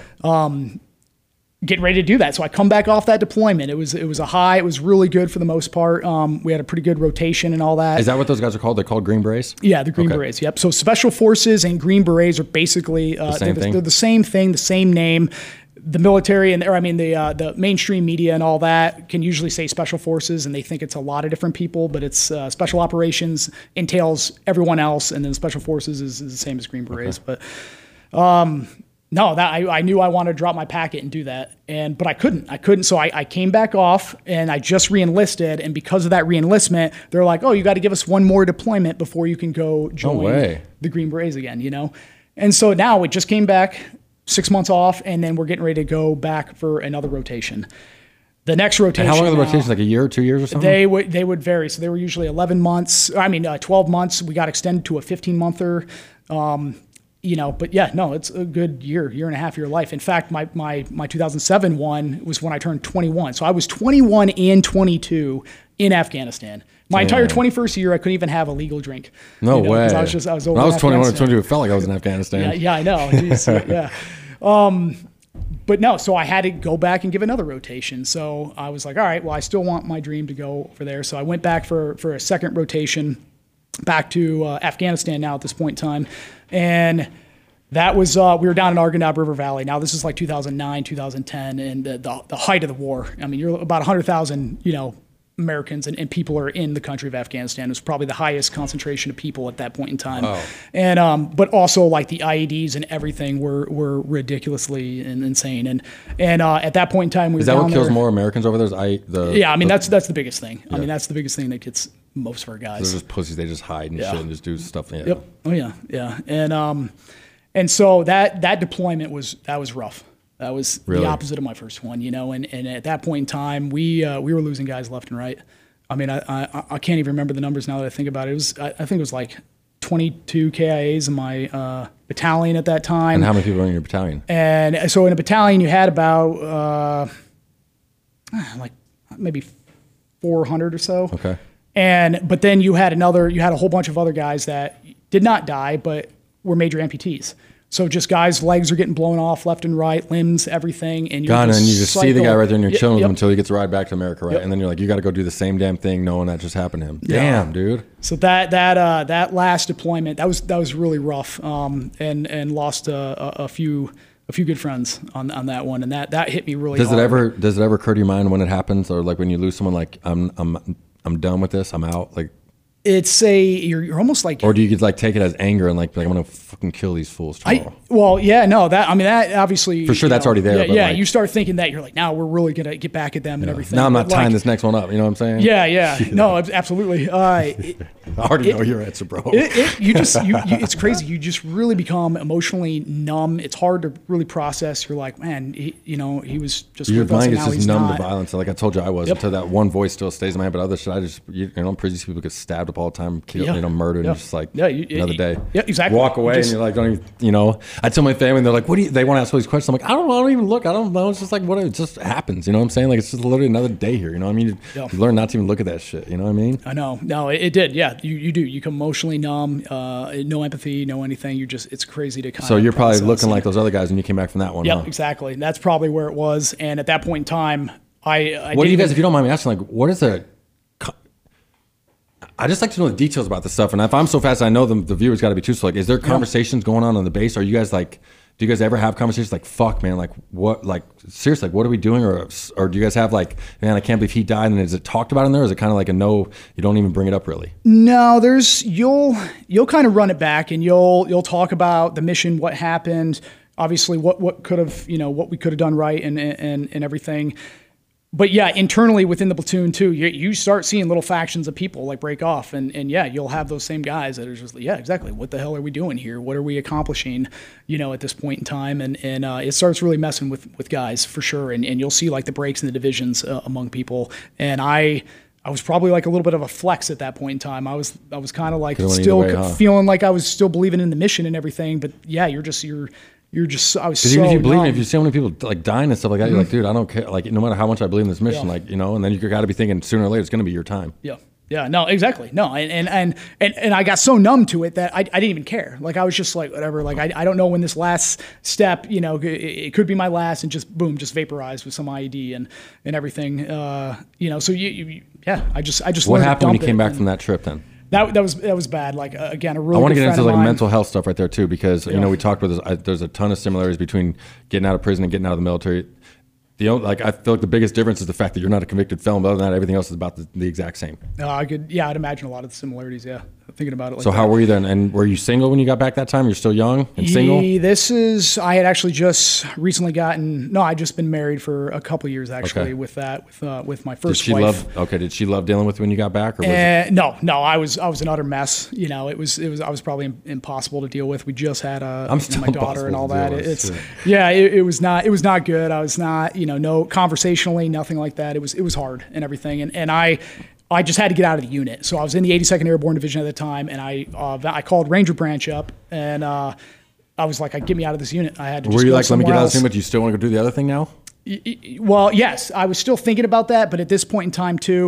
Getting ready to do that. So I come back off that deployment. It was it was a high. It was really good for the most part. Um, we had a pretty good rotation and all that. Is that what those guys are called? They're called Green Berets? Yeah, the Green Okay. Berets. Yep. So Special Forces and Green Berets are basically uh, The same they're, thing? they're the same thing, the same name. The military and or I mean the uh, the mainstream media and all that can usually say Special Forces and they think it's a lot of different people, but it's uh, Special Operations entails everyone else, and then Special Forces is, is the same as Green Berets. Okay. But um, no, that I, I knew I wanted to drop my packet and do that, and but I couldn't. I couldn't. So I, I came back off, and I just reenlisted. And because of that reenlistment, they're like, "Oh, you got to give us one more deployment before you can go join way. the Green Berets again." You know, and so now we just came back, six months off, and then we're getting ready to go back for another rotation. The next rotation. And how long are the now- rotations? Like a year or two years or something? They would they would vary. So they were usually eleven months. I mean, uh, twelve months. We got extended to a fifteen monther. Um, you know, but yeah, no, it's a good year, year and a half of your life. In fact, my my my two thousand seven one was when I turned twenty-one. So I was twenty-one and twenty-two in Afghanistan. My entire Damn. twenty-first year, I couldn't even have a legal drink. No You know, way. 'cause I was just I was over when I was in twenty-one or Afghanistan. twenty-two, it felt like I was in Afghanistan. Yeah, yeah, I know. Jeez, yeah. Um, but no, so I had to go back and give another rotation. So I was like, all right, well, I still want my dream to go over there. So I went back for for a second rotation. back to uh, Afghanistan now at this point in time. And that was, uh, we were down in Arghandab River Valley. Now this is like two thousand nine, two thousand ten, and the, the, the height of the war. I mean, you're about one hundred thousand, you know, Americans and, and people are in the country of Afghanistan. It was probably the highest concentration of people at that point in time. Oh. And, um, but also like the I E Ds and everything were, were ridiculously and insane. And, and, uh, at that point in time, we Is were that down what kills there. more Americans over there? Is I, the, Yeah. I mean, the, that's, that's the biggest thing. I Yeah. mean, that's the biggest thing that gets most of our They're guys. just pussies. They just hide and Yeah. shit and just do stuff. Yeah. Yep. Oh yeah. Yeah. And, um, and so that, that deployment was, that was rough. That was Really? the opposite of my first one, you know, and, and at that point in time, we, uh, we were losing guys left and right. I mean, I, I I can't even remember the numbers now that I think about it. It was I, I think it was like twenty-two K I As in my uh, battalion at that time. And how many people are in your battalion? And so in a battalion, you had about uh, like maybe four hundred or so. Okay. And but then you had another, you had a whole bunch of other guys that did not die, but were major amputees. So just guys' legs are getting blown off left and right, limbs, everything, and you God, just and you just see the cycle- guy right there and you're Yep, chilling with yep. him until he gets a ride back to America, right? Yep. And then you're like, you got to go do the same damn thing knowing that just happened to him. Yeah. Damn, dude. So that that uh, that last deployment that was that was really rough, um, and and lost a, a, a few a few good friends on on that one, and that that hit me really. Does hard. it ever does it ever occur to your mind when it happens, or like when you lose someone, like I'm I'm I'm done with this, I'm out, like, It's a you're you're almost like. or do you like take it as anger and like, like I'm gonna fucking kill these fools tomorrow? I, well, yeah, no, that I mean that obviously For sure you that's know, already there, Yeah, but yeah, like- you start thinking that you're like, now we're really gonna get back at them and everything. now I'm not But, tying like, this next one up. You know what I'm saying? Yeah, yeah, no, ab- absolutely. Uh, it, I already It- know your answer, bro. it, it, you just you, you it's crazy. You just really become emotionally numb. It's hard to really process. You're like, man, he, you know, he was just Your with us, mind and is now just he's numb not. to violence. Like I told you, I was Yep. until that one voice still stays in my head. But other shit, I just you, you know, prison people get stabbed up all the time, killed, Yeah. you know, murdered, Yeah. and just like Yeah, you- another you- day. yeah, exactly. Walk away, Just- and you're like, don't even, you know. I tell my family, and they're like, what do you? They want to ask all these questions. I'm like, I don't know. I don't even look. I don't know. It's just like what it just happens. You know what I'm saying? Like it's just literally another day here. You know what I mean? You, Yeah. you learn not to even look at that shit. You know what I mean? I know. No, it, it did. Yeah, you, you do. You become emotionally numb. Uh, no empathy. No anything. You just. It's crazy to kind So of. you're probably process. looking like those other guys when you came back from that one. Yep, huh? exactly. That's probably where it was. And at that point in time, I. I What do didn't you guys, even- if you don't mind me asking, like, what is a? co- I just like to know the details about this stuff. And if I'm so fast, I know the, the viewers got to be too. So, like, is there conversations going on on the base? Are you guys like, do you guys ever have conversations like, fuck, man, like, what, like, seriously, like, what are we doing? Or, or do you guys have like, man, I can't believe he died? And is it talked about in there? Or is it kind of like a no, you don't even bring it up really? No, there's you'll you'll kind of run it back and you'll you'll talk about the mission, what happened, obviously what what could have you know what we could have done right and and and everything. But yeah, internally within the platoon too, you, you start seeing little factions of people like break off, and and yeah, you'll have those same guys that are just like, yeah, exactly. What the hell are we doing here? What are we accomplishing? You know, at this point in time, and and uh, it starts really messing with with guys for sure, and and you'll see like the breaks in the divisions uh, among people, and I. I was probably like a little bit of a flex at that point in time. I was I was kind of like Could've went still either way, huh? feeling like I was still believing in the mission and everything. But yeah, you're just you're you're just I was so Because even if you believe, numb. if you see so many people like dying and stuff like that, you're like, dude, I don't care. Like, no matter how much I believe in this mission, Yeah. like, you know, and then you got to be thinking sooner or later it's going to be your time. Yeah. Yeah, no, exactly. No, and and and and, and I got so numb to it that I, I didn't even care. Like I was just like whatever. Like I, I don't know when this last step, you know, it, it could be my last, and just boom, just vaporized with some I E D and and everything. Uh, you know, so you, you yeah, I just I just What learned to happened when you dump came it, back and from that trip then? That that was that was bad. Like uh, again, a really I want to good get into friend like of mine. mental health stuff right there too, because you Yeah. know we talked about this. I, there's a ton of similarities between getting out of prison and getting out of the military. The only, like I feel like the biggest difference is the fact that you're not a convicted felon, but other than that, everything else is about the, the exact same. Uh, I could yeah, I'd imagine a lot of the similarities. Yeah, thinking about it. Like So that. how were you then? And were you single when you got back that time? You're still young and single. Ye- This is I had actually just recently gotten no, I just been married for a couple years actually Okay. with that with uh, with my Did first she wife. love? Okay, did she love dealing with you when you got back, or was it? Uh, no, no, I was I was an utter mess. You know, it was it was I was probably im- impossible to deal with. We just had a I'm you know, still my daughter and all impossible to that. deal with, It's too. yeah, it, it was not it was not good. I was not you know no conversationally nothing like that. It was it was hard and everything. And and I I just had to get out of the unit. So I was in the eighty-second Airborne Division at the time, and I uh, I called Ranger Branch up and. Uh, I was like, "Get me out of this unit." I had to. Were just you go like, let me get somewhere out of else. this thing, but you still want to go do the other thing now? Well, yes, I was still thinking about that, but at this point in time too,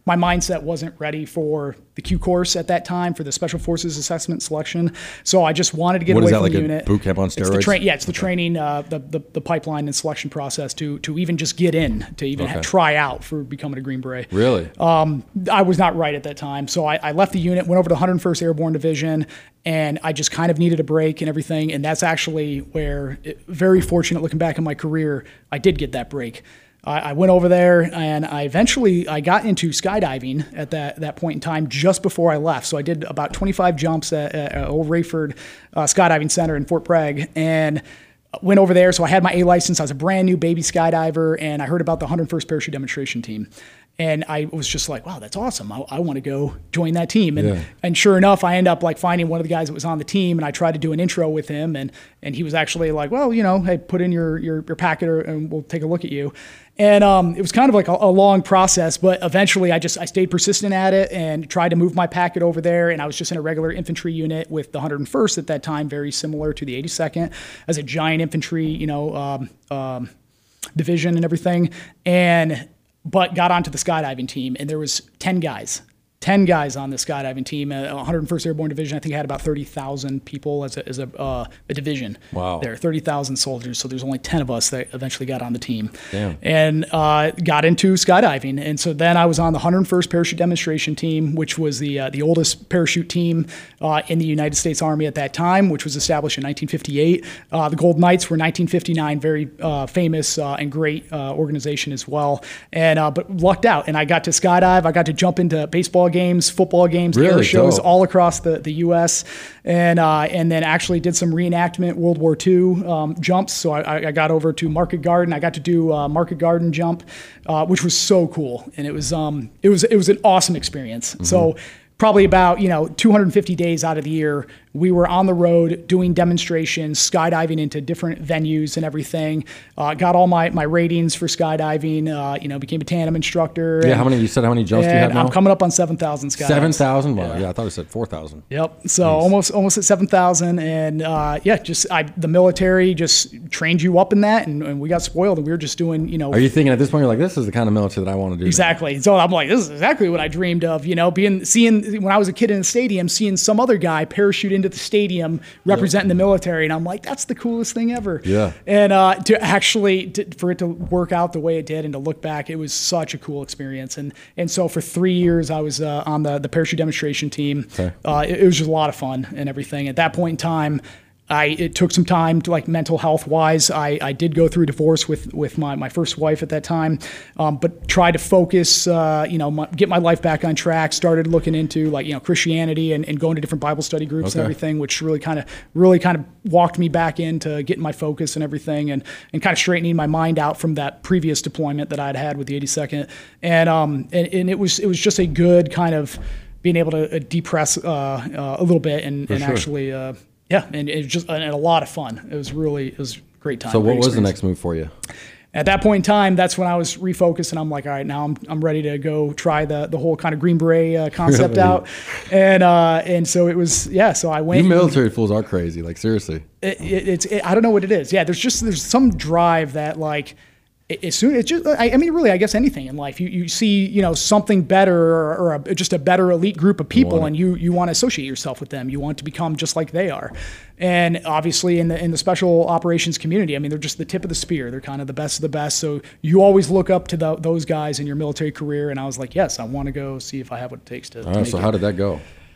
my mindset wasn't ready for the Q course at that time for the Special Forces Assessment Selection. So I just wanted to get What away is that, from like the a unit. boot camp on It's the steroids? tra- yeah, it's the training, uh, the, the the pipeline and selection process to to even just get in, to even Okay. ha- try out for becoming a Green Beret. Really? Um, I was not right at that time. So I, I left the unit, went over to the one hundred first Airborne Division, and I just kind of needed a break and everything. And that's actually where, it, very fortunate looking back in my career, I did get that break. I, I went over there and I eventually, I got into skydiving at that, that point in time just before I left. So I did about twenty-five jumps at, at Old Rayford uh, Skydiving Center in Fort Bragg, and went over there. So I had my A license. I was a brand new baby skydiver, and I heard about the one hundred first Parachute Demonstration Team. And I was just like, wow, that's awesome. I, I want to go join that team. And Yeah. and sure enough, I end up like finding one of the guys that was on the team, and I tried to do an intro with him, and and he was actually like, well, you know, hey, put in your your, your packet, or, and we'll take a look at you. And um, it was kind of like a, a long process, but eventually I just I stayed persistent at it and tried to move my packet over there. And I was just in a regular infantry unit with the one hundred first at that time, very similar to the eighty-second, as a giant infantry, you know, um, um, division and everything. And but got onto the skydiving team, and there was ten guys. ten guys on the skydiving team, uh, one hundred first Airborne Division. I think had about thirty thousand people as a, as a, uh, a division. Wow. There, thirty thousand soldiers. So there's only ten of us that eventually got on the team. Damn. And uh, got into skydiving. And so then I was on the one hundred first Parachute Demonstration Team, which was the uh, the oldest parachute team uh, in the United States Army at that time, which was established in nineteen fifty-eight. Uh, the Gold Knights were nineteen fifty-nine, very uh, famous uh, and great uh, organization as well. And uh, but lucked out, and I got to skydive. I got to jump into baseball games, football games, Really air shows dope. all across the, the U S and uh, and then actually did some reenactment World War Two um, jumps. So I, I got over to Market Garden. I got to do a Market Garden jump, uh, which was so cool, and it was um it was it was an awesome experience. Mm-hmm. So probably about, you know, two hundred fifty days out of the year, we were on the road doing demonstrations, skydiving into different venues and everything. Uh, got all my, my ratings for skydiving, uh, you know, became a tandem instructor. Yeah, and, how many, you said how many jumps do you have and now? I'm coming up on seven thousand skydives. seven thousand? Wow, yeah. I thought it said four thousand. Yep. So almost almost at seven thousand, and uh, yeah, just I the military just trained you up in that, and, and we got spoiled, and we were just doing, you know. Are you thinking at this point, you're like, this is the kind of military that I want to do? Exactly. So I'm like, this is exactly what I dreamed of, you know, being seeing when I was a kid in the stadium, seeing some other guy parachute into the stadium representing the military, and I'm like, that's the coolest thing ever. Yeah. And uh, to actually to, for it to work out the way it did, and to look back, it was such a cool experience. And and so for three years, I was uh, on the the parachute demonstration team. Okay. Uh, it, it was just a lot of fun and everything. At that point in time, I, it took some time to, like, mental health wise. I, I did go through a divorce with, with my, my first wife at that time, um, but tried to focus, uh, you know, my, get my life back on track. Started looking into, like, you know, Christianity, and, and going to different Bible study groups Okay. and everything, which really kind of really kind of walked me back into getting my focus and everything, and, and kind of straightening my mind out from that previous deployment that I'd had with the eighty-second. And um and, and it was it was just a good kind of being able to uh, depress uh, uh, a little bit, and, and sure. actually. Uh, Yeah, and it was just and a lot of fun. It was really it was a great time. So what great was the experience. next move for you? At that point in time, that's when I was refocused, and I'm like, all right, now I'm I'm ready to go try the the whole kind of Green Beret uh, concept Really? out, and uh, and so it was yeah. So I went. You and- military fools are crazy, like seriously. it, it, it's it, I don't know what it is. Yeah, there's just there's some drive that, like, a- as soon it's just I, I mean really I guess anything in life, you you see, you know, something better, or, or a, just a better elite group of people, want it. and you you want to associate yourself with them. You want to become just like they are. And obviously in the in the special operations community, I mean, they're just the tip of the spear. They're kind of the best of the best. So you always look up to the, those guys in your military career. And I was like, yes, I want to go see if I have what it takes to. to All right, make so it. how did that go?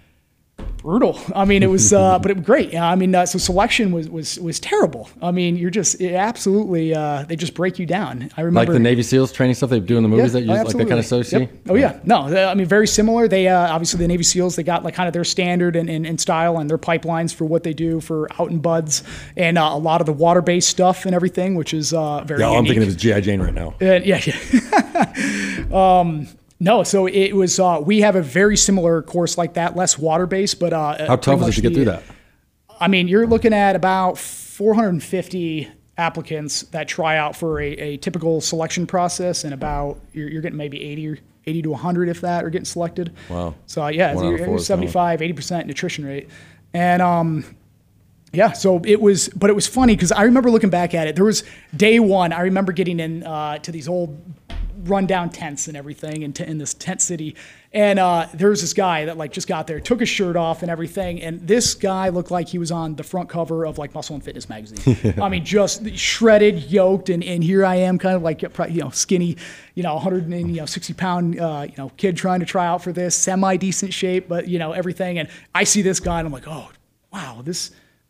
Brutal. I mean, it was, uh, but it was great. Yeah, I mean, uh, so selection was was was terrible. I mean, you're just it absolutely uh, they just break you down. I remember Like the Navy SEALs training stuff they do in the movies Yeah, that you oh, like that kind of absolutely. associate? Yep. Oh yeah, no, they- I mean very similar. They uh, obviously the Navy SEALs, they got like kind of their standard and, and, and style and their pipelines for what they do for out in buds, and uh, a lot of the water based stuff and everything, which is uh, very. Yeah, all I'm unique. thinking of is G I. Jane right now. Uh, yeah, yeah. um, no, so it was. Uh, we have a very similar course like that, less water based, but uh, How tough is it to get through that? I mean, you're looking at about four hundred fifty applicants that try out for a, a typical selection process, and about you're, you're getting maybe eighty or eighty to one hundred, if that, are getting selected. Wow. So uh, yeah, One out of you're, four you're is seventy-five, eighty percent nutrition rate, and um. Yeah, so it was, but it was funny because I remember looking back at it. There was day one. I remember getting in uh, to these old rundown tents and everything in, t- in this tent city. And uh, there was this guy that like just got there, took his shirt off and everything. And this guy looked like he was on the front cover of like Muscle and Fitness magazine. I mean, just shredded, yoked, and, and here I am, kind of like you know skinny, you know, one hundred sixty pound uh, you know kid trying to try out for this, semi decent shape, but you know everything. And I see this guy and I'm like, oh wow, this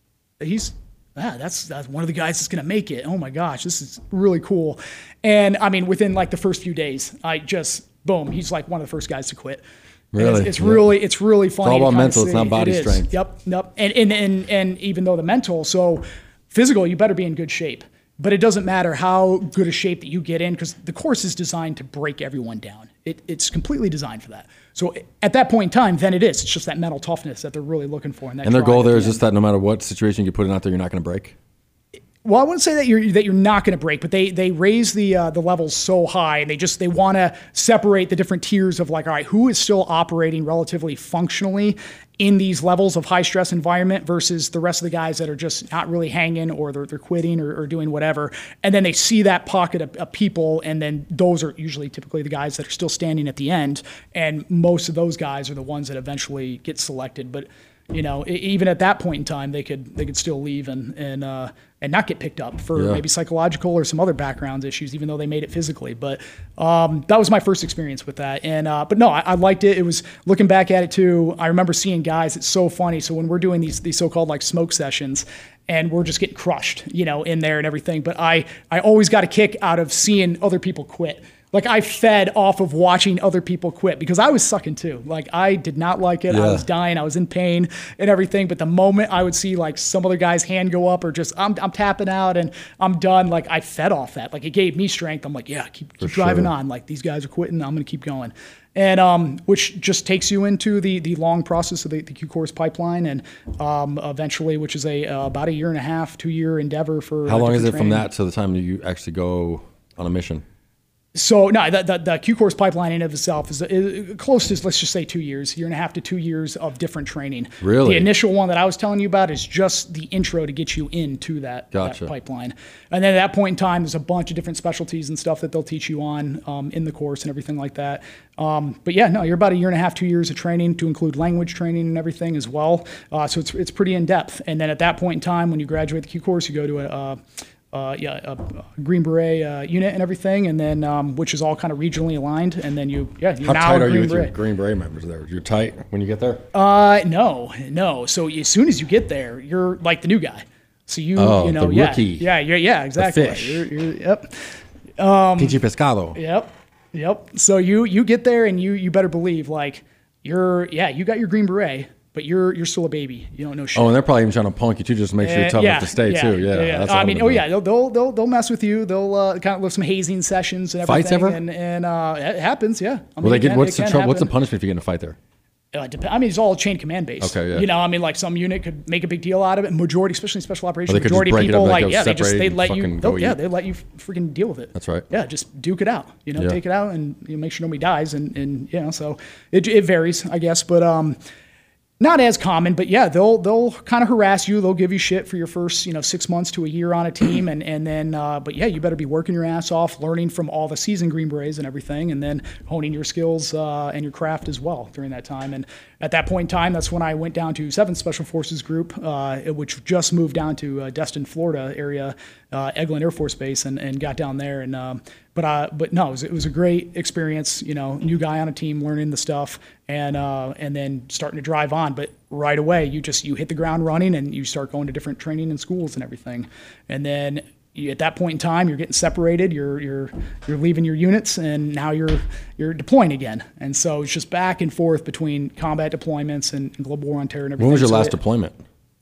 he's. Ah, that's, that's one of the guys that's going to make it. Oh my gosh, this is really cool. And I mean, within like the first few days, I just, boom, he's like one of the first guys to quit. Really? It's, it's really, it's really funny. It's all about to kinda mental, it's see. not body It is. strength. Yep, yep. And, and, and, and even though the mental, so physical, you better be in good shape. But it doesn't matter how good a shape that you get in because the course is designed to break everyone down. It, it's completely designed for that. So at that point in time, then it is. It's just that mental toughness that they're really looking for. And, that And their drive goal at there the is end. just that no matter what situation you put it out there, you're not going to break. Well, I wouldn't say that you're that you're not going to break, but they they raise the uh, the levels so high, and they just they want to separate the different tiers of like, all right, who is still operating relatively functionally in these levels of high stress environment versus the rest of the guys that are just not really hanging or they're they're quitting or, or doing whatever, and then they see that pocket of, of people, and then those are usually typically the guys that are still standing at the end, and most of those guys are the ones that eventually get selected, but. You know, even at that point in time, they could they could still leave and and uh, and not get picked up for Yeah. maybe psychological or some other background issues, even though they made it physically. But um, that was my first experience with that. And uh, but no, I, I liked it. It was looking back at it too. I remember seeing guys. It's so funny. So when we're doing these these so-called like smoke sessions, and we're just getting crushed, you know, in there and everything. But I I always got a kick out of seeing other people quit. Like I fed off of watching other people quit because I was sucking too. Like I did not like it. Yeah. I was dying. I was in pain and everything. But the moment I would see like some other guy's hand go up or just I'm I'm tapping out and I'm done. Like I fed off that. Like it gave me strength. I'm like, yeah, keep, keep driving sure. on. Like these guys are quitting. I'm going to keep going. And um, which just takes you into the the long process of the, the Q course pipeline, and um, eventually, which is a uh, about a year and a half, two year endeavor for. How uh, long is it different from training. that to the time you actually go on a mission? So no, the, the, the Q course pipeline in of itself is, is close to, let's just say two years, year and a half to two years of different training. Really? The initial one that I was telling you about is just the intro to get you into that, Gotcha. that pipeline. And then at that point in time, there's a bunch of different specialties and stuff that they'll teach you on um, in the course and everything like that. Um, but yeah, no, you're about a year and a half, two years of training to include language training and everything as well. Uh, so it's, it's pretty in depth. And then at that point in time, when you graduate the Q course, you go to a, uh, Uh, yeah, a, a Green Beret uh, unit and everything, and then um, which is all kind of regionally aligned, and then you, yeah, you're How now tight a are you Green with your Beret. Green Beret members there? You're tight when you get there? Uh, no, no. So as soon as you get there, you're like the new guy. So you, Oh, you know, the yeah, rookie. yeah, yeah, yeah, exactly. fish. You're, you're, yep, Pinche pescado. yep, yep. So you you get there, and you you better believe like you're, yeah, you got your Green Beret. But you're you're still a baby. You don't know shit. Oh, and they're probably even trying to punk you too, just to make sure you're Uh, tough yeah, enough to stay yeah, too. Yeah, that's I what mean, I'm oh doing. yeah, they'll they'll they'll, they'll mess with you. They'll uh, kind of look some hazing sessions and everything. Fights ever? And and uh, it happens, yeah. I mean, Well, they it get can- what's it the can trouble? What's the happen. punishment if you get in a fight there? Uh, dep- I mean, it's all chain command based. Okay, yeah. You know, I mean, like some unit could make a big deal out of it. Majority, especially in special operations, Or they could just majority break it up, people like, like, go yeah, they just separate they and let you, fucking they'll- go yeah, eat. they let you freaking deal with it. That's right. Yeah, just duke it out. You know, Yeah. take it out and you know, make sure nobody dies. And and you know, so it it varies, I guess, but um. Not as common, but yeah, they'll they'll kind of harass you. They'll give you shit for your first, you know, six months to a year on a team, and and then, uh, but yeah, you better be working your ass off, learning from all the seasoned Green Berets and everything, and then honing your skills uh, and your craft as well during that time. And at that point in time, that's when I went down to seventh Special Forces Group, uh, which just moved down to uh, Destin, Florida area, uh, Eglin Air Force Base, and, and got down there. And um, but uh, but no, it was, it was a great experience. You know, new guy on a team, learning the stuff, and uh, and then starting to drive on. But right away, you just you hit the ground running, and you start going to different training and schools and everything. And then you, at that point in time, you're getting separated. You're you're you're leaving your units, and now you're you're deploying again. And so it's just back and forth between combat deployments and, and global war on terror and everything. When was your So last it- deployment?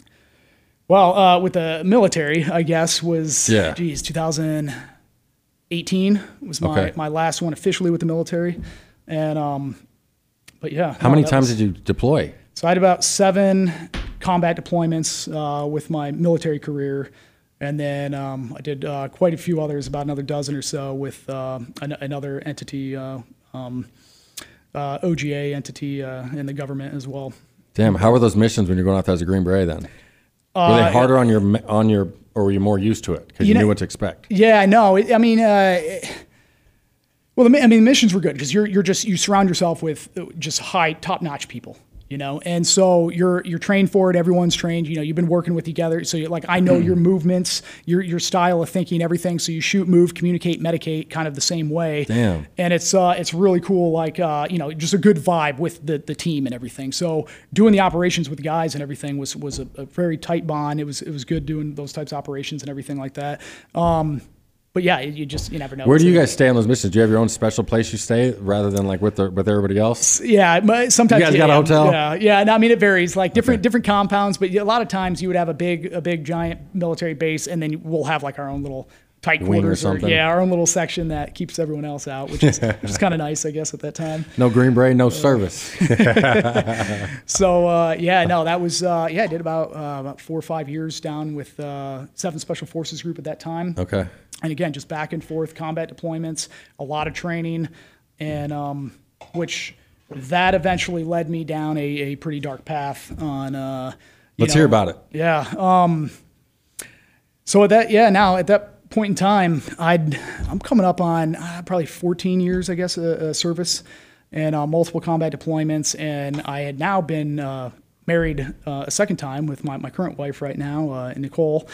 Well, uh, with the military, I guess was Yeah. geez, two thousand eighteen was my, Okay. my last one officially with the military, and um, but yeah. How many times did you deploy? So I had about seven combat deployments uh, with my military career, and then um, I did uh, quite a few others, about another dozen or so with uh, an, another entity, uh, um, uh, O G A entity uh, in the government as well. Damn, how were those missions when you're going out there as a Green Beret then? Were Uh, they harder on your me- on your, or were you more used to it because you, You know- knew what to expect? Yeah, no, it, I mean, uh, it- Well, the, mi- I mean, the missions were good because you're you're just you surround yourself with just high, top-notch people, you know, and so you're you're trained for it. Everyone's trained. You know, you've been working with together, so you're like I know your movements, your your style of thinking, everything. So you shoot, move, communicate, medicate, kind of the same way. Damn. And it's uh it's really cool. Like uh you know, just a good vibe with the the team and everything. So doing the operations with the guys and everything was was a, a very tight bond. It was it was good doing those types of operations and everything like that. Um, But yeah, you just you never know. Where do you So- guys stay on those missions? Do you have your own special place you stay rather than like with the, with everybody else? Yeah, but sometimes You guys yeah, got a hotel? Yeah, yeah. No, I mean it varies. Like different Okay. different compounds, but a lot of times you would have a big a big giant military base, and then we'll have like our own little tight Wing or quarters, something. yeah, our own little section that keeps everyone else out, which is which is kind of nice, I guess, at that time. No Green Beret, no service. So uh, yeah, no, that was uh, yeah. I did about uh, about four or five years down with uh, seventh Special Forces Group at that time. Okay. And again, just back and forth combat deployments, a lot of training, and um, which that eventually led me down a, a pretty dark path on. Uh, you Let's know, hear about it. Yeah. Um, so at that, yeah, now at that point in time, I'd I'm coming up on uh, probably fourteen years, I guess, uh, uh, service, and uh, multiple combat deployments, and I had now been uh, married uh, a second time with my, my current wife right now, uh, Nicole,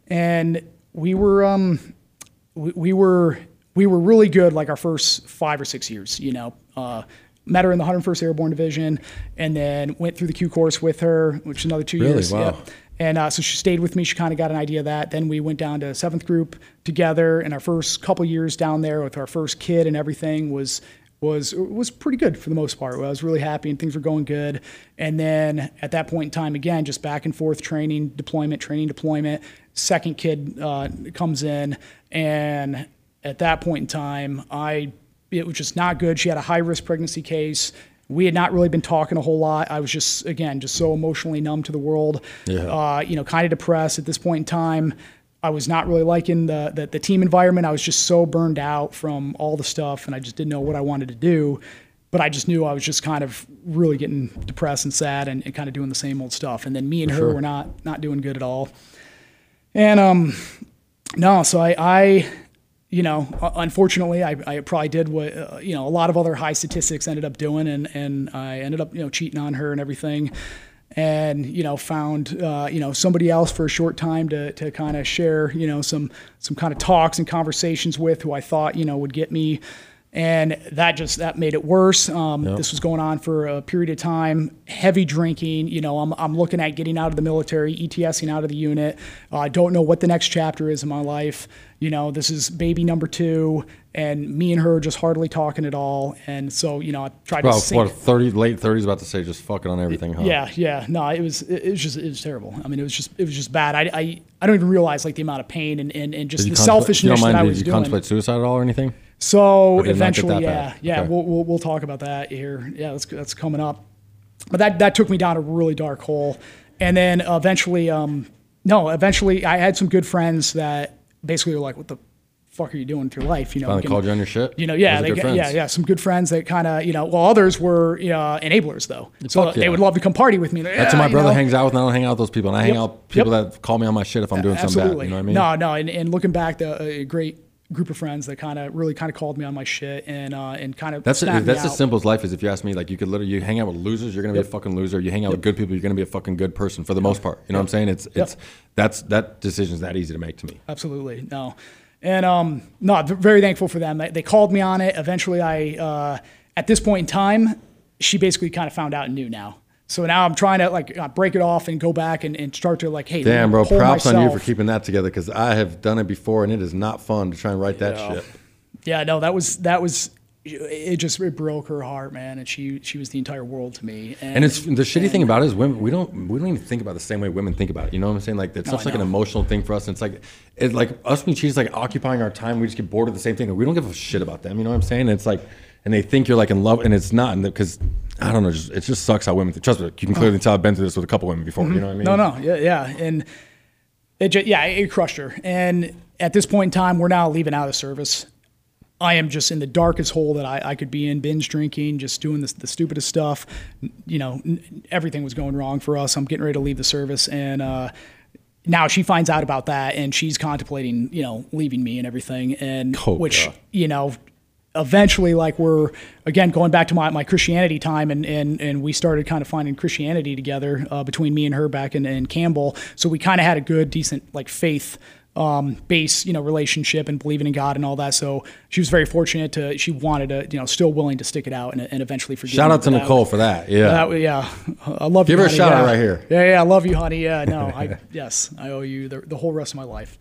and we were. Um, We, we were we were really good like our first five or six years, you know. Uh, met her in the one hundred first Airborne Division, and then went through the Q course with her, which is another two Really? years. Wow. Yep. And uh, so she stayed with me. She kind of got an idea of that. Then we went down to seventh Group together, and our first couple years down there with our first kid and everything was was was pretty good for the most part. I was really happy, and things were going good. And then at that point in time, again, just back and forth training, deployment, training, deployment. Second kid uh, comes in, and at that point in time, I it was just not good. She had a high risk pregnancy case. We had not really been talking a whole lot. I was just again just so emotionally numb to the world. Yeah. Uh, you know, kind of depressed at this point in time. I was not really liking the, the the team environment. I was just so burned out from all the stuff, and I just didn't know what I wanted to do. But I just knew I was just kind of really getting depressed and sad, and, and kind of doing the same old stuff. And then me and her sure. were not not doing good at all. And um, no, so I, I, you know, unfortunately, I, I probably did what uh, you know a lot of other high statistics ended up doing, and and I ended up you know cheating on her and everything. And you know found uh, you know somebody else for a short time to to kind of share you know some some kind of talks and conversations with, who I thought you know would get me, and that just that made it worse. Um, Yep. This was going on for a period of time. Heavy drinking. You know I'm I'm looking at getting out of the military, ETSing out of the unit. I uh, don't know what the next chapter is in my life. You know this is baby number two, and me and her just hardly talking at all. And so you know I tried Well, to sink. what, thirty, late thirties, about to say just fucking on everything, huh? Yeah, yeah. No, it was it, it was just it was terrible. I mean, it was just it was just bad. I, I, I don't even realize like the amount of pain and, and, and just Did the you contemplate- selfishness you don't mind, that I did was you doing. contemplate suicide at all or anything? So Or did it not get eventually, that yeah, bad? yeah, Okay. we'll, we'll we'll talk about that here. Yeah, that's that's coming up. But that that took me down a really dark hole, and then eventually, um, no, eventually I had some good friends that basically were like, "What the fuck are you doing with your life?" You know, Finally getting- called you on your shit? You know, yeah, Those are they good got, friends. yeah, yeah, some good friends that kind of, you know, well, others were uh, enablers though, so Fuck yeah. they would love to come party with me. That's yeah, who my you brother know. hangs out with, and I don't hang out with those people. And I hang Yep. out with people Yep. that call me on my shit if I'm doing something bad. Absolutely. You know what I mean? No, no, and, and looking back, the, a great group of friends that kind of really kind of called me on my shit and uh, and kind of That's snapped that's me as out. simple as life is. If you ask me, like you could literally you hang out with losers, you're gonna be a fucking loser. You hang out with good people, you're gonna be a fucking good person for the most part. You know what I'm saying? It's it's that's that decision's that easy to make to me. Absolutely, no, and um, no, I'm very thankful for them. They, they called me on it. Eventually, I uh, at this point in time, she basically kind of found out and knew now. So now I'm trying to like uh, break it off and go back and, and start to like, hey, Damn, bro, pull props on you myself. for keeping that together because I have done it before and it is not fun to try and write that Yeah. shit. Yeah, no, that was that was it. Just it broke her heart, man, and she she was the entire world to me. And, And it's the shitty thing about it is women we don't we don't even think about it the same way women think about it. You know what I'm saying? Like it's No, such I like an know. emotional thing for us. And it's like it like us being cheated is like occupying our time. We just get bored of the same thing. We don't give a shit about them. You know what I'm saying? It's like and they think you're like in love and it's not because I don't know. Just, it just sucks how women. Trust me, you can clearly tell I've been through this with a couple women before. You know what I mean? No, no, yeah, yeah, and it just, yeah, it crushed her. And at this point in time, we're now leaving out of service. I am just in the darkest hole that I, I could be in, binge drinking, just doing this, the stupidest stuff. You know, n- everything was going wrong for us. I'm getting ready to leave the service, and uh, now she finds out about that, and she's contemplating, you know, leaving me and everything. And Oh, which, God. you know, eventually, like we're again going back to my, my Christianity time, and, and and we started kind of finding Christianity together uh, between me and her back in, in Campbell. So we kind of had a good, decent like faith um, base, you know, relationship and believing in God and all that. So she was very fortunate to, she wanted to, you know, still willing to stick it out and, and eventually forgive Shout me out to for Nicole that. for that. Yeah. That, yeah. I love Give you, her a honey. shout yeah. out right here. Yeah, yeah, I love you, honey. Yeah, no, I, yes, I owe you the, the whole rest of my life.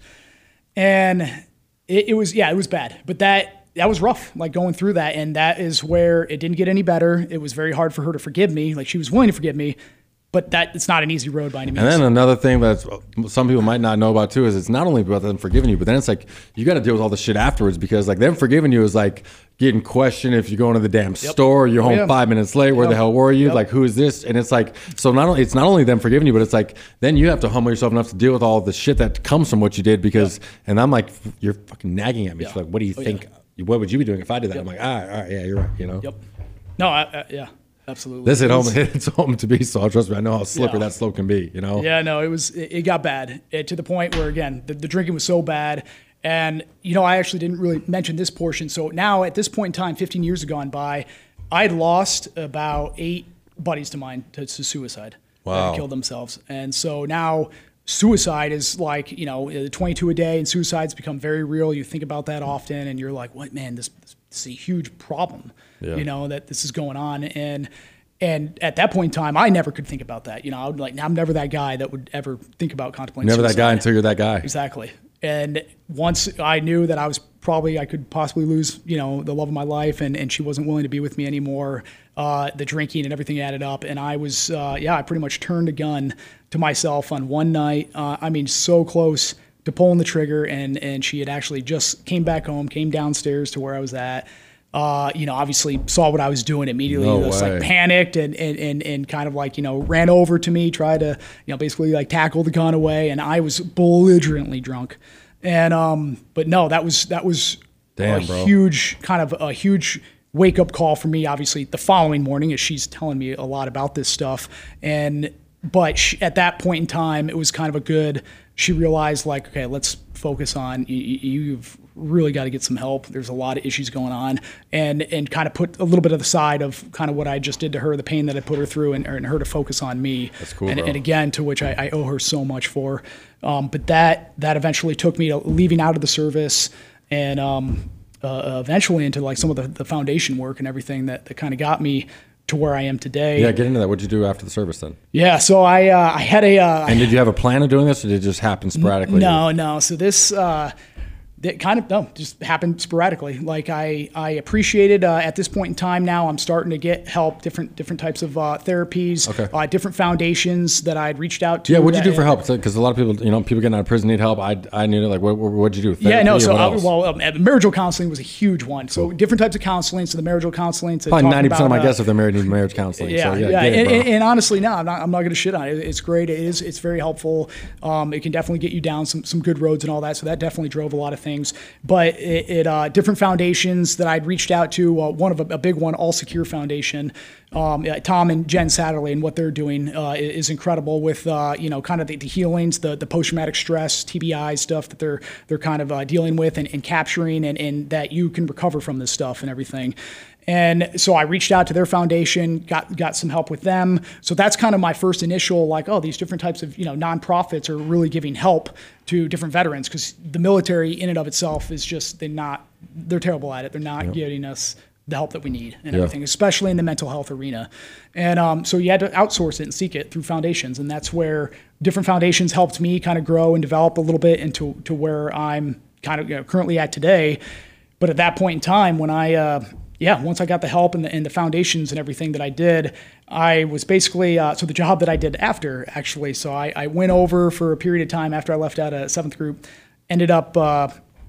And it, it was, yeah, it was bad, but that, that was rough, like going through that. And that is where it didn't get any better. It was very hard for her to forgive me. Like she was willing to forgive me, but that it's not an easy road by any means. And then another thing that some people might not know about too is it's not only about them forgiving you, but then it's like you got to deal with all the shit afterwards, because like them forgiving you is like getting questioned if you're going to the damn Yep. store, you're Oh, home yeah. five minutes late, where Yep. the hell were you? Yep. Like, who is this? And it's like, so not only it's not only them forgiving you, but it's like then you have to humble yourself enough to deal with all the shit that comes from what you did. Because Yep. and I'm like, you're fucking nagging at me. Yeah. She's like, what do you Oh, think? yeah. What would you be doing if I did that? Yep. I'm like, all right, all right, yeah, you're right. You know. Yep. No, I, I, yeah, absolutely. This hit It home. was- It's home to be. So trust me, I know how slippery Yeah. that slope can be. You know. Yeah, no, it was, it, it got bad it, to the point where, again, the, the drinking was so bad. And, you know, I actually didn't really mention this portion. So now at this point in time, fifteen years have gone by, I'd lost about eight buddies to mine to, to suicide. That Wow. had killed themselves. And so now suicide is like, you know, twenty-two a day, and suicide's become very real. You think about that often and you're like, what, man, this, this is a huge problem, Yeah. you know, that this is going on. And, and at that point in time, I never could think about that. You know, I would like, I'm never that guy that would ever think about contemplating Never that suicide. guy until you're that guy. Exactly. And once I knew that I was probably, I could possibly lose, you know, the love of my life, and, and she wasn't willing to be with me anymore, uh, the drinking and everything added up. And I was, uh, yeah, I pretty much turned a gun to myself on one night. Uh, I mean, so close to pulling the trigger. And, and she had actually just came back home, came downstairs to where I was at. Uh, you know, obviously saw what I was doing immediately. No Just way. like panicked and, and, and, and kind of like, you know, ran over to me, tried to, you know, basically like tackle the gun away. And I was belligerently drunk. And, um, but no, that was, that was Damn, a bro. huge kind of a huge wake up call for me, obviously the following morning, as she's telling me a lot about this stuff. And, but she, at that point in time, it was kind of a good, she realized like, okay, let's focus on, you, you've really got to get some help. There's a lot of issues going on, and, and kind of put a little bit of the side of kind of what I just did to her, the pain that I put her through, and, and her to focus on me. That's cool, And, bro. and again, to which I, I owe her so much for. Um, but that, that eventually took me to leaving out of the service, and um, uh, eventually into like some of the, the foundation work and everything that, that kind of got me to where I am today. Yeah, get into that. What'd you do after the service then? Yeah, so I uh, I had a uh, And did you have a plan of doing this, or did it just happen sporadically? no, no. So this uh, that kind of no, just happened sporadically. Like I I appreciated uh, at this point in time now, I'm starting to get help, different different types of uh, therapies, Okay. uh, different foundations that I'd reached out to. Yeah, what'd you do that- for help? Because a lot of people, you know, people getting out of prison need help. I, I knew it. Like, what, what, what'd you do? Yeah, no. Therapy, So, what uh, else? well, um, uh, marital counseling was a huge one. So, different types of counseling. So, the marital counseling. To Probably talk ninety percent of about, my uh, guests, if they're married, need marriage counseling. Yeah, so, yeah, yeah, get it, and, bro. and, and honestly, no, I'm not. I'm not going to shit on it. It's great. It is. It's very helpful. Um, it can definitely get you down some some good roads and all that. So that definitely drove a lot of things. But it, it uh, different foundations that I'd reached out to. Uh, one of a, a big one, All Secure Foundation. Um, yeah, Tom and Jen Satterley and what they're doing uh, is incredible with uh, you know kind of the, the healings, the the post traumatic stress, T B I stuff that they're they're kind of uh, dealing with and, and capturing, and, and that you can recover from this stuff and everything. And so I reached out to their foundation, got got some help with them. So that's kind of my first initial like, oh, these different types of you know nonprofits are really giving help to different veterans, because the military in and of itself is just they're not they're terrible at it. They're not getting us the help that we need and Yeah. everything, especially in the mental health arena. And um, so you had to outsource it and seek it through foundations. And that's where different foundations helped me kind of grow and develop a little bit into to where I'm kind of you know, currently at today. But at that point in time, when I, uh, yeah, once I got the help and the, and the foundations and everything that I did, I was basically, uh, so the job that I did after, actually, so I, I went over for a period of time after I left out of seventh group, ended up uh,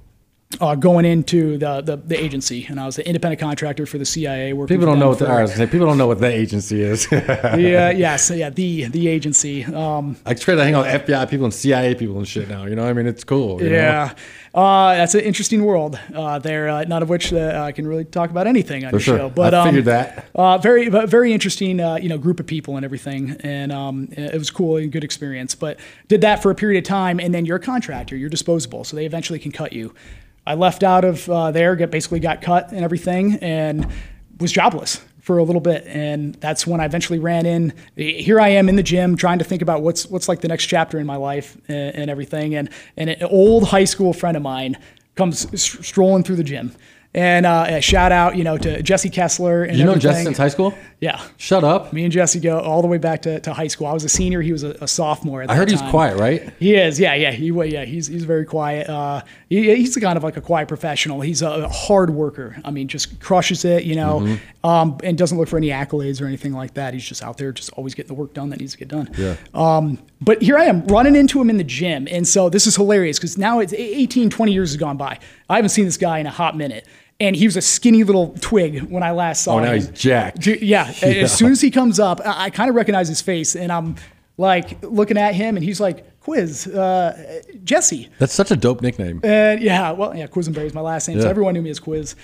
uh, going into the, the the agency, and I was an independent contractor for the C I A. Working People for don't them know what the, for- all right, I was gonna say, people don't know what the agency is. Yeah, yeah, so yeah, the the agency. Um, I try to hang out with F B I people and C I A people and shit now. You know, what I mean, it's cool. you know? yeah, uh, that's an interesting world. Uh, there, uh, none of which uh, I can really talk about anything on For the sure. show. But I um, figured that. Uh, very, but very interesting, uh, you know, group of people and everything, and um, it was cool and good experience. But did that for a period of time, and then you're a contractor, you're disposable, so they eventually can cut you. I left out of uh, there, get basically got cut and everything, and was jobless for a little bit. And that's when I eventually ran in. Here I am in the gym trying to think about what's what's like the next chapter in my life and, and everything. And, and an old high school friend of mine comes st- strolling through the gym. And uh, a shout out, you know, to Jesse Kessler. And you know everything. Jesse since high school? Yeah. Shut up. Me and Jesse go all the way back to, to high school. I was a senior. He was a, a sophomore at that I heard time. he's quiet, right? He is. Yeah, yeah. He, yeah, he's he's very quiet. Uh, he, he's kind of like a quiet professional. He's a hard worker. I mean, just crushes it, you know, mm-hmm. um, and doesn't look for any accolades or anything like that. He's just out there just always getting the work done that needs to get done. Yeah. Um, but here I am running into him in the gym. And so this is hilarious because now it's eighteen, twenty years has gone by. I haven't seen this guy in a hot minute. And he was a skinny little twig when I last saw oh, him. Oh, now he's jacked. Yeah. yeah. As soon as he comes up, I, I kind of recognize his face. And I'm like looking at him and he's like, Quiz, uh, Jesse. That's such a dope nickname. And yeah, well, yeah, Quisenberry is my last name. Yeah. So everyone knew me as Quiz.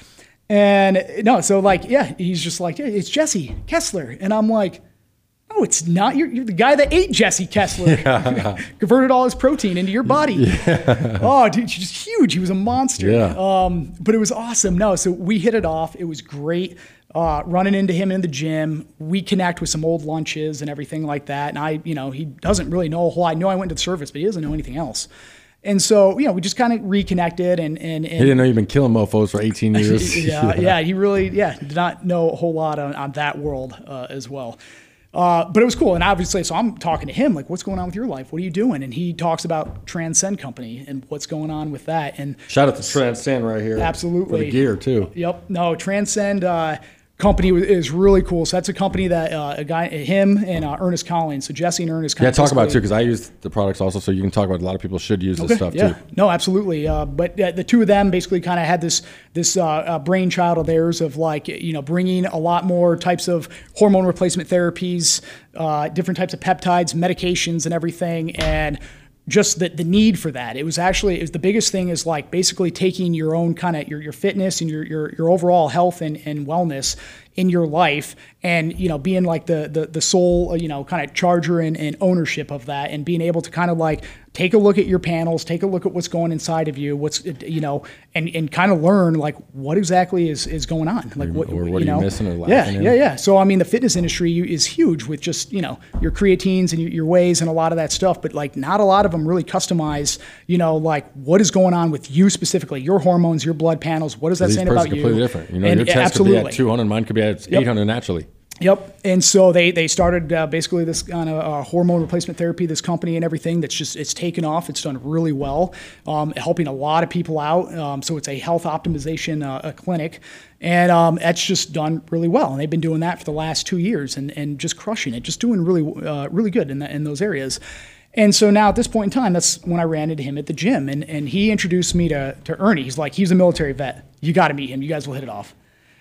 And no, so like, yeah, he's just like, yeah, it's Jesse Kessler. And I'm like, no, it's not. You're, you're the guy that ate Jesse Kessler. Yeah. Converted all his protein into your body. Yeah. Oh, dude, he's just huge. He was a monster. Yeah. Um, but it was awesome. No, so we hit it off. It was great. Uh, running into him in the gym. We connect with some old lunches and everything like that. And I, you know, he doesn't really know a whole lot. I know I went to the service, but he doesn't know anything else. And so, you know, we just kind of reconnected and, and, and he didn't know you've been killing mofos for eighteen years. yeah, yeah, yeah, he really, yeah, did not know a whole lot on, on that world uh, as well. Uh, but it was cool. And obviously, so I'm talking to him, like, what's going on with your life? What are you doing? And he talks about Transcend Company and what's going on with that. And shout out to Transcend right here. Absolutely. For the gear, too. Yep. No, Transcend uh, Company is really cool. So that's a company that uh, a guy, him and uh, Ernest Collins. So Jesse and Ernest. Yeah, talk about it, too, because I use the products also. So you can talk about a lot of people should use okay, this stuff, yeah. too. No, absolutely. Uh, but uh, the two of them basically kind of had this this uh, uh, brainchild of theirs of like, you know, bringing a lot more types of hormone replacement therapies, uh, different types of peptides, medications and everything. And just the, the need for that. It was actually, it was the biggest thing is like basically taking your own kind of your, your fitness and your, your, your overall health and, and wellness in your life and, you know, being like the, the, the sole, you know, kind of charger and, and ownership of that and being able to kind of like take a look at your panels, take a look at what's going inside of you, what's, you know, and, and kind of learn like what exactly is, is going on. Like what, or what you are know? you missing or lacking Yeah, in? yeah, yeah. So, I mean, the fitness industry is huge with just, you know, your creatines and your, your wheys and a lot of that stuff, but like not a lot of them really customize, you know, like what is going on with you specifically, your hormones, your blood panels, what does that say about you? Completely different. You know, and your test absolutely. could be at two hundred, mine could be at Yep. eight hundred naturally. Yep. And so they they started uh, basically this kind of uh, hormone replacement therapy, this company and everything that's just, it's taken off. It's done really well, um, helping a lot of people out. Um, so it's a health optimization uh, a clinic. And um, that's just done really well. And they've been doing that for the last two years and, and just crushing it, just doing really, uh, really good in, the, in those areas. And so now at this point in time, that's when I ran into him at the gym. And, and he introduced me to, to Ernie. He's like, he's a military vet. You got to meet him. You guys will hit it off.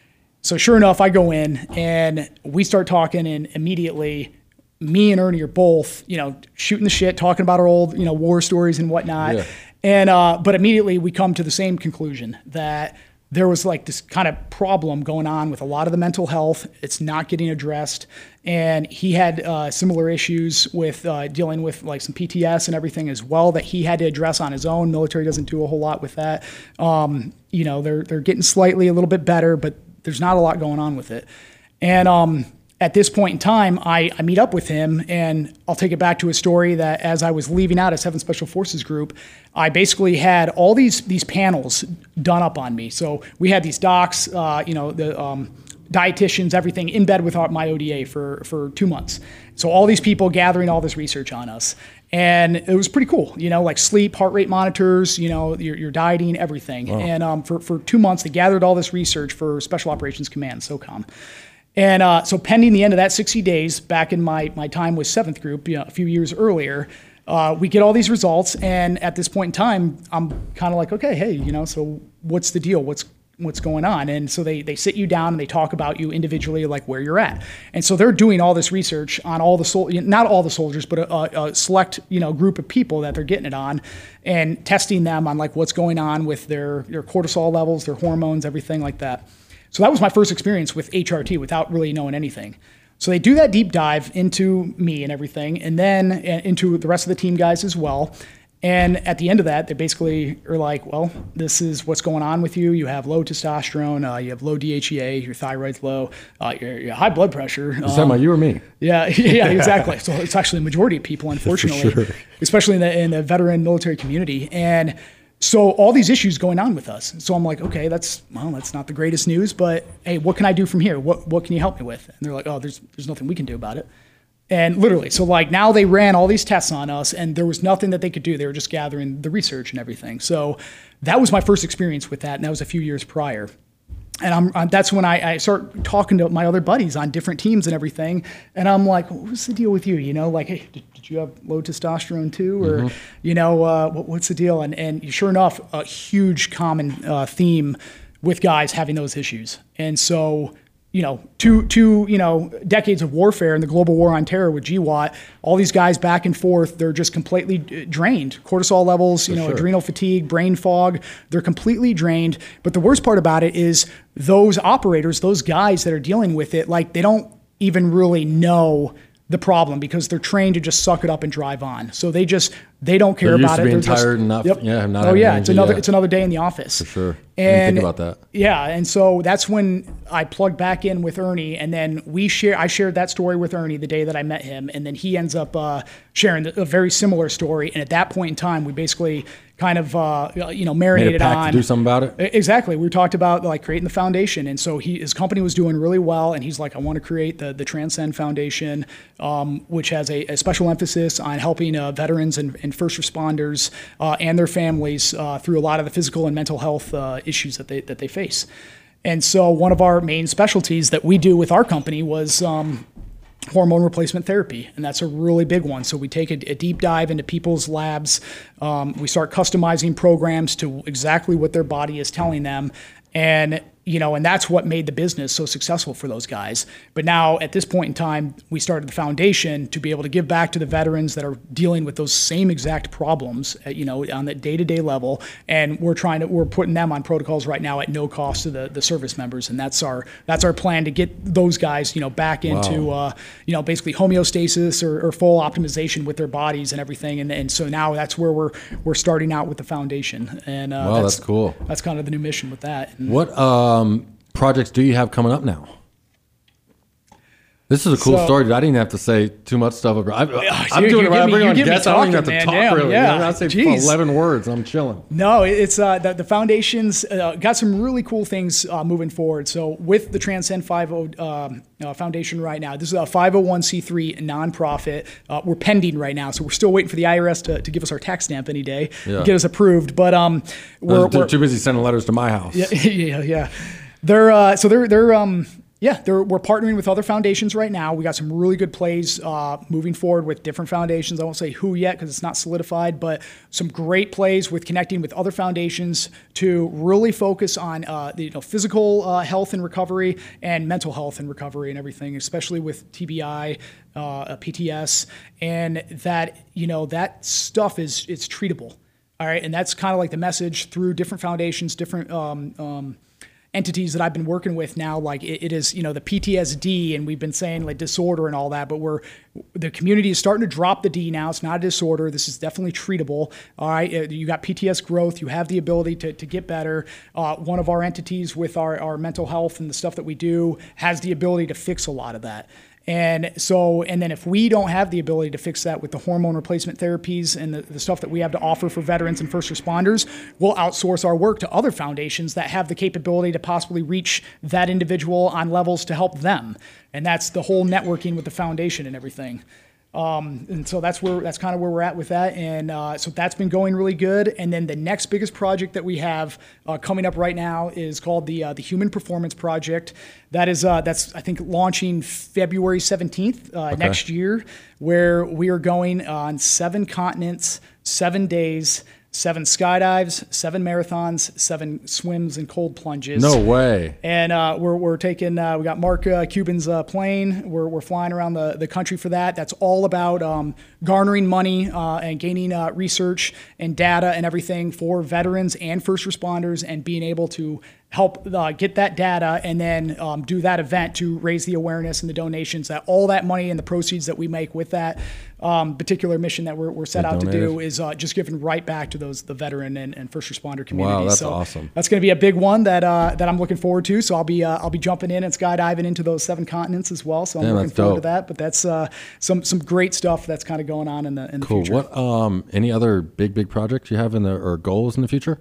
So sure enough, I go in and we start talking, and immediately me and Ernie are both, you know, shooting the shit, talking about our old, you know, war stories and whatnot. Yeah. And, uh, but immediately we come to the same conclusion that there was like this kind of problem going on with a lot of the mental health. It's not getting addressed. And he had uh, similar issues with uh, dealing with like some P T S and everything as well that he had to address on his own. Military doesn't do a whole lot with that. Um, you know, they're, they're getting slightly a little bit better, but there's not a lot going on with it. And um, at this point in time, I, I meet up with him, and I'll take it back to a story that as I was leaving out of seventh Special Forces Group, I basically had all these these panels done up on me. So we had these docs, uh, you know, the um, dietitians, everything in bed with our, my O D A for, for two months. So all these people gathering all this research on us. And it was pretty cool, you know, like sleep, heart rate monitors, you know, your, your dieting, everything. Wow. And um, for, for two months, they gathered all this research for Special Operations Command, SOCOM. And uh, so pending the end of that sixty days, back in my, my time with seventh Group, you know, a few years earlier, uh, we get all these results. And at this point in time, I'm kind of like, okay, hey, you know, so what's the deal? What's what's going on? And so they they sit you down and they talk about you individually, like where you're at. And so they're doing all this research on all the sol- not all the soldiers, but a, a select, you know, group of people that they're getting it on, and testing them on like what's going on with their their cortisol levels, their hormones, everything like that. So that was my first experience with H R T without really knowing anything. So they do that deep dive into me and everything, and then into the rest of the team guys as well. And at the end of that, they basically are like, well, this is what's going on with you. You have low testosterone, uh, you have low D H E A, your thyroid's low, uh, your, your high blood pressure. Is that about you or me? Yeah, yeah, exactly. So it's actually a majority of people, unfortunately, sure. especially in the in the veteran military community. And so all these issues going on with us. So I'm like, okay, that's well, that's not the greatest news, but hey, what can I do from here? What what can you help me with? And they're like, oh, there's there's nothing we can do about it. And literally, so like now they ran all these tests on us and there was nothing that they could do. They were just gathering the research and everything. So that was my first experience with that. And that was a few years prior. And I'm, I'm that's when I, I start talking to my other buddies on different teams and everything. And I'm like, what's the deal with you? You know, like, hey, did, did you have low testosterone too? Or, mm-hmm. you know, uh, what, what's the deal? And, and sure enough, a huge common uh, theme with guys having those issues. And so, you know, two, two, you know, decades of warfare and the global war on terror with G WOT, all these guys back and forth, they're just completely drained. Cortisol levels, you For know, sure. adrenal fatigue, brain fog, they're completely drained. But the worst part about it is those operators, those guys that are dealing with it, like they don't even really know the problem because they're trained to just suck it up and drive on. So they just, they don't care They're used about to it. being They're just, tired and not- yep. yeah, not oh having yeah, energy, it's another, yeah. it's another day in the office. For sure. I And didn't think about that. Yeah, and so that's when I plugged back in with Ernie, and then we share. I shared that story with Ernie the day that I met him, and then he ends up uh, sharing a very similar story. And at that point in time, we basically kind of uh, you know marinated Made a pact on to do something about it? Exactly. We talked about like creating the foundation, and so he his company was doing really well, and he's like, I want to create the the Transcend Foundation, um, which has a, a special emphasis on helping uh, veterans and, and first responders uh, and their families uh, through a lot of the physical and mental health uh, issues that they that they face. And so one of our main specialties that we do with our company was um, hormone replacement therapy, and that's a really big one. So we take a, a deep dive into people's labs. Um, we start customizing programs to exactly what their body is telling them. And, you know, and that's what made the business so successful for those guys. But now at this point in time, we started the foundation to be able to give back to the veterans that are dealing with those same exact problems, at, you know, on the day-to-day level. And we're trying to, we're putting them on protocols right now at no cost to the, the service members. And that's our, that's our plan to get those guys, you know, back into, wow. uh, you know, basically homeostasis or, or full optimization with their bodies and everything. And, and so now that's where we're, we're starting out with the foundation. And uh, Wow, that's, that's cool. That's kind of the new mission with that. And What um, projects do you have coming up now? This is a cool So- story. Dude. I didn't have to say too much stuff. About, I, I'm you- doing you it right. get I me- bring you on get me guests. I don't even have talking, to man. talk Damn, really. yeah. You know, I say Jeez. eleven words. I'm chilling. No, it's uh, the, the foundation's uh, got some really cool things uh, moving forward. So with the Transcend five oh um, uh, Foundation right now, this is a five oh one c three nonprofit. Uh, we're pending right now, so we're still waiting for the I R S to, to give us our tax stamp any day, Yeah. get us approved. But um, we're, They're we're too busy sending letters to my house. yeah, yeah, yeah. They're uh, so they're they're um yeah they're we're partnering with other foundations right now. We got some really good plays uh, moving forward with different foundations. I won't say who yet because it's not solidified, but some great plays with connecting with other foundations to really focus on uh, the you know physical uh, health and recovery and mental health and recovery and everything, especially with T B I, uh, P T S, and that you know that stuff is it's treatable. All right, and that's kind of like the message through different foundations, different um, um, entities that I've been working with now. Like it, it is, you know, the P T S D, and we've been saying like disorder and all that, but we're the community is starting to drop the D now. It's not a disorder. This is definitely treatable. All right, you got P T S growth. You have the ability to, to get better. Uh, one of our entities with our, our mental health and the stuff that we do has the ability to fix a lot of that. And so, and then if we don't have the ability to fix that with the hormone replacement therapies and the, the stuff that we have to offer for veterans and first responders, we'll outsource our work to other foundations that have the capability to possibly reach that individual on levels to help them. And that's the whole networking with the foundation and everything. Um, and so that's where that's kind of where we're at with that, and uh, so that's been going really good. And then the next biggest project that we have uh, coming up right now is called the uh, the Human Performance Project. That is uh, that's I think launching February seventeenth uh, Okay. next year, where we are going on seven continents, seven days. Seven skydives, seven marathons, seven swims and cold plunges. No way. And uh, we're, we're taking, uh, we got Mark uh, Cuban's uh, plane. We're, we're flying around the, the country for that. That's all about um, garnering money uh, and gaining uh, research and data and everything for veterans and first responders and being able to help uh, get that data and then um, do that event to raise the awareness and the donations. That all that money and the proceeds that we make with that um, particular mission that we're, we're set Get out donated. to do is uh, just given right back to those the veteran and, and first responder community. Wow, that's so awesome. That's going to be a big one that uh, that I'm looking forward to. So I'll be uh, I'll be jumping in and skydiving into those seven continents as well. So I'm Damn, looking that's forward dope. to that. But that's uh, some some great stuff that's kind of going on in the in the Cool. future. What um any other big big projects you have in the or goals in the future?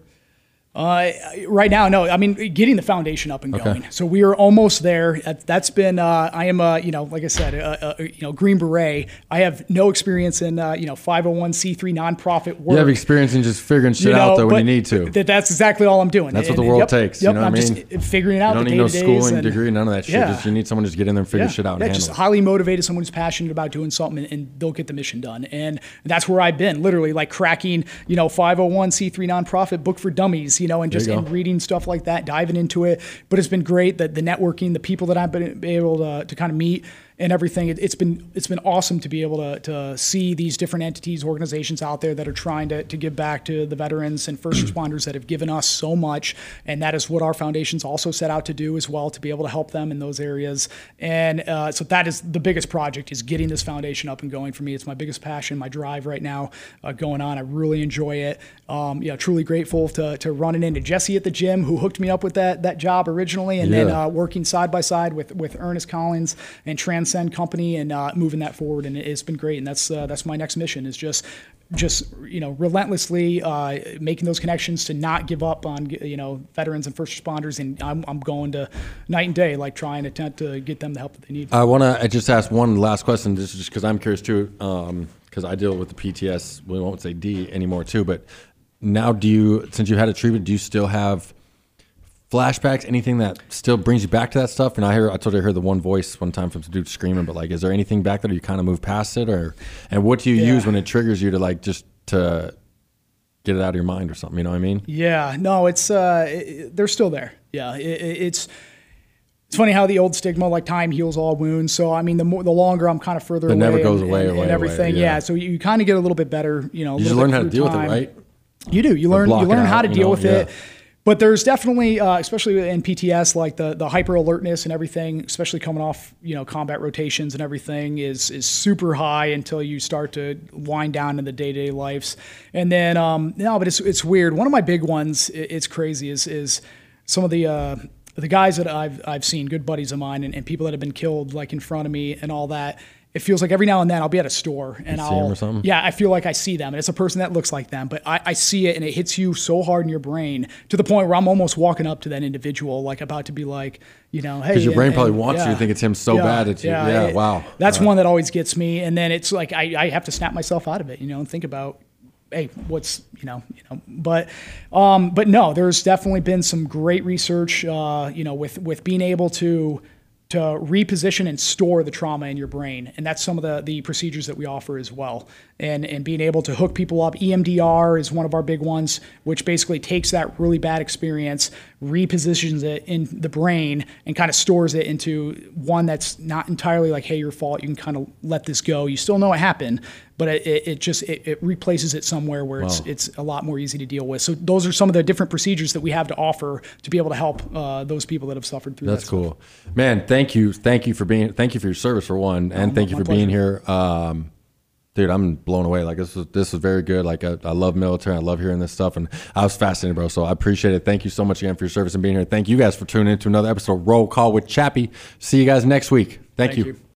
Uh, right now, no. I mean, getting the foundation up and Okay. going. So we are almost there. That, that's been. Uh, I am a, you know, like I said, a, a, you know, Green Beret. I have no experience in, uh, you know, five oh one c three nonprofit work. You have experience in just figuring shit You know, out though when but you need to. That, that's exactly all I'm doing. That's what And- the world yep, takes, you Yep, know what I'm I mean? just figuring it out. You don't the need no day-to-days schooling and- degree, none of that shit. Yeah. Just you need someone to just get in there and figure yeah. shit out and yeah, handle just it. highly motivated, someone who's passionate about doing something, and, and they'll get the mission done. And that's where I've been, literally, like cracking, you know, five oh one c three nonprofit book for dummies, you know, and There just you go. and reading stuff like that, diving into it. But it's been great that the networking, the people that I've been able to, to kind of meet and everything. It, it's been it's been awesome to be able to to see these different entities, organizations out there that are trying to, to give back to the veterans and first responders that have given us so much. And that is what our foundation's also set out to do as well, to be able to help them in those areas. And uh, so that is the biggest project, is getting this foundation up and going for me. It's my biggest passion, my drive right now uh, going on. I really enjoy it. Um, you know, truly grateful to, to running into Jesse at the gym, who hooked me up with that that job originally, and then Yeah. uh, working side by side with with Ernest Collins and Transcend Company and uh, moving that forward. And it's been great. And that's uh, that's my next mission, is just just you know relentlessly uh, making those connections to not give up on you know veterans and first responders. And I'm I'm going to night and day, like trying to attempt to get them the help that they need. I want to just ask one last question, just just because I'm curious too, because I deal with the P T S. We won't say D anymore too, but now, do you, since you had a treatment, do you still have flashbacks? Anything that still brings you back to that stuff? And I hear, I told you I heard the one voice one time from some dude screaming, but like, is there anything back there? Or you kind of move past it, or and what do you Yeah. use when it triggers you to like just to get it out of your mind or something? You know what I mean? Yeah, no, it's uh, it, they're still there. Yeah, it, it, it's it's funny how the old stigma, like time heals all wounds. So I mean, the more the longer I'm kind of further It away, never goes and, away, and, away, and everything. away, yeah. yeah. so you, you kind of get a little bit better. You know, a You just little learn bit how to through deal with time. it, right? You do. You learn. block You it learn out, how to you deal know? with Yeah. it. But there's definitely, uh, especially in P T S, like the the hyper alertness and everything, especially coming off you know combat rotations and everything, is is super high until you start to wind down in the day to day lives. And then um, no, but it's it's weird. One of my big ones, it, it's crazy, is is some of the. Uh, the guys that I've I've seen, good buddies of mine, and, and people that have been killed like in front of me and all that. It feels like every now and then I'll be at a store and see I'll, 'em or something? yeah, I feel like I see them, and it's a person that looks like them, but I, I see it and it hits you so hard in your brain to the point where I'm almost walking up to that individual, like about to be like, you know, hey. 'Cause your and- brain probably and- wants you to think it's him so bad that you- yeah, it- wow. That's All right. one that always gets me, and then it's like I, I have to snap myself out of it, you know, and think about, hey, what's you know, you know, but, um, but no, there's definitely been some great research, uh, you know, with with being able to to reposition and store the trauma in your brain, and that's some of the the procedures that we offer as well, and and being able to hook people up. E M D R is one of our big ones, which basically takes that really bad experience, repositions it in the brain, and kind of stores it into one that's not entirely like, hey, your fault. You can kind of let this go. You still know it happened, but it, it, it just it, it replaces it somewhere where it's Wow. it's a lot more easy to deal with. So those are some of the different procedures that we have to offer to be able to help uh, those people that have suffered through That's that. cool, man. Thank you, thank you for being, thank you for your service for one, and thank you my for being here, um, dude. I'm blown away. Like this was this was very good. Like I, I love military. I love hearing this stuff, and I was fascinated, bro. So I appreciate it. Thank you so much again for your service and being here. Thank you guys for tuning in to another episode of Roll Call with Chappie. See you guys next week. Thank, Thank you. you.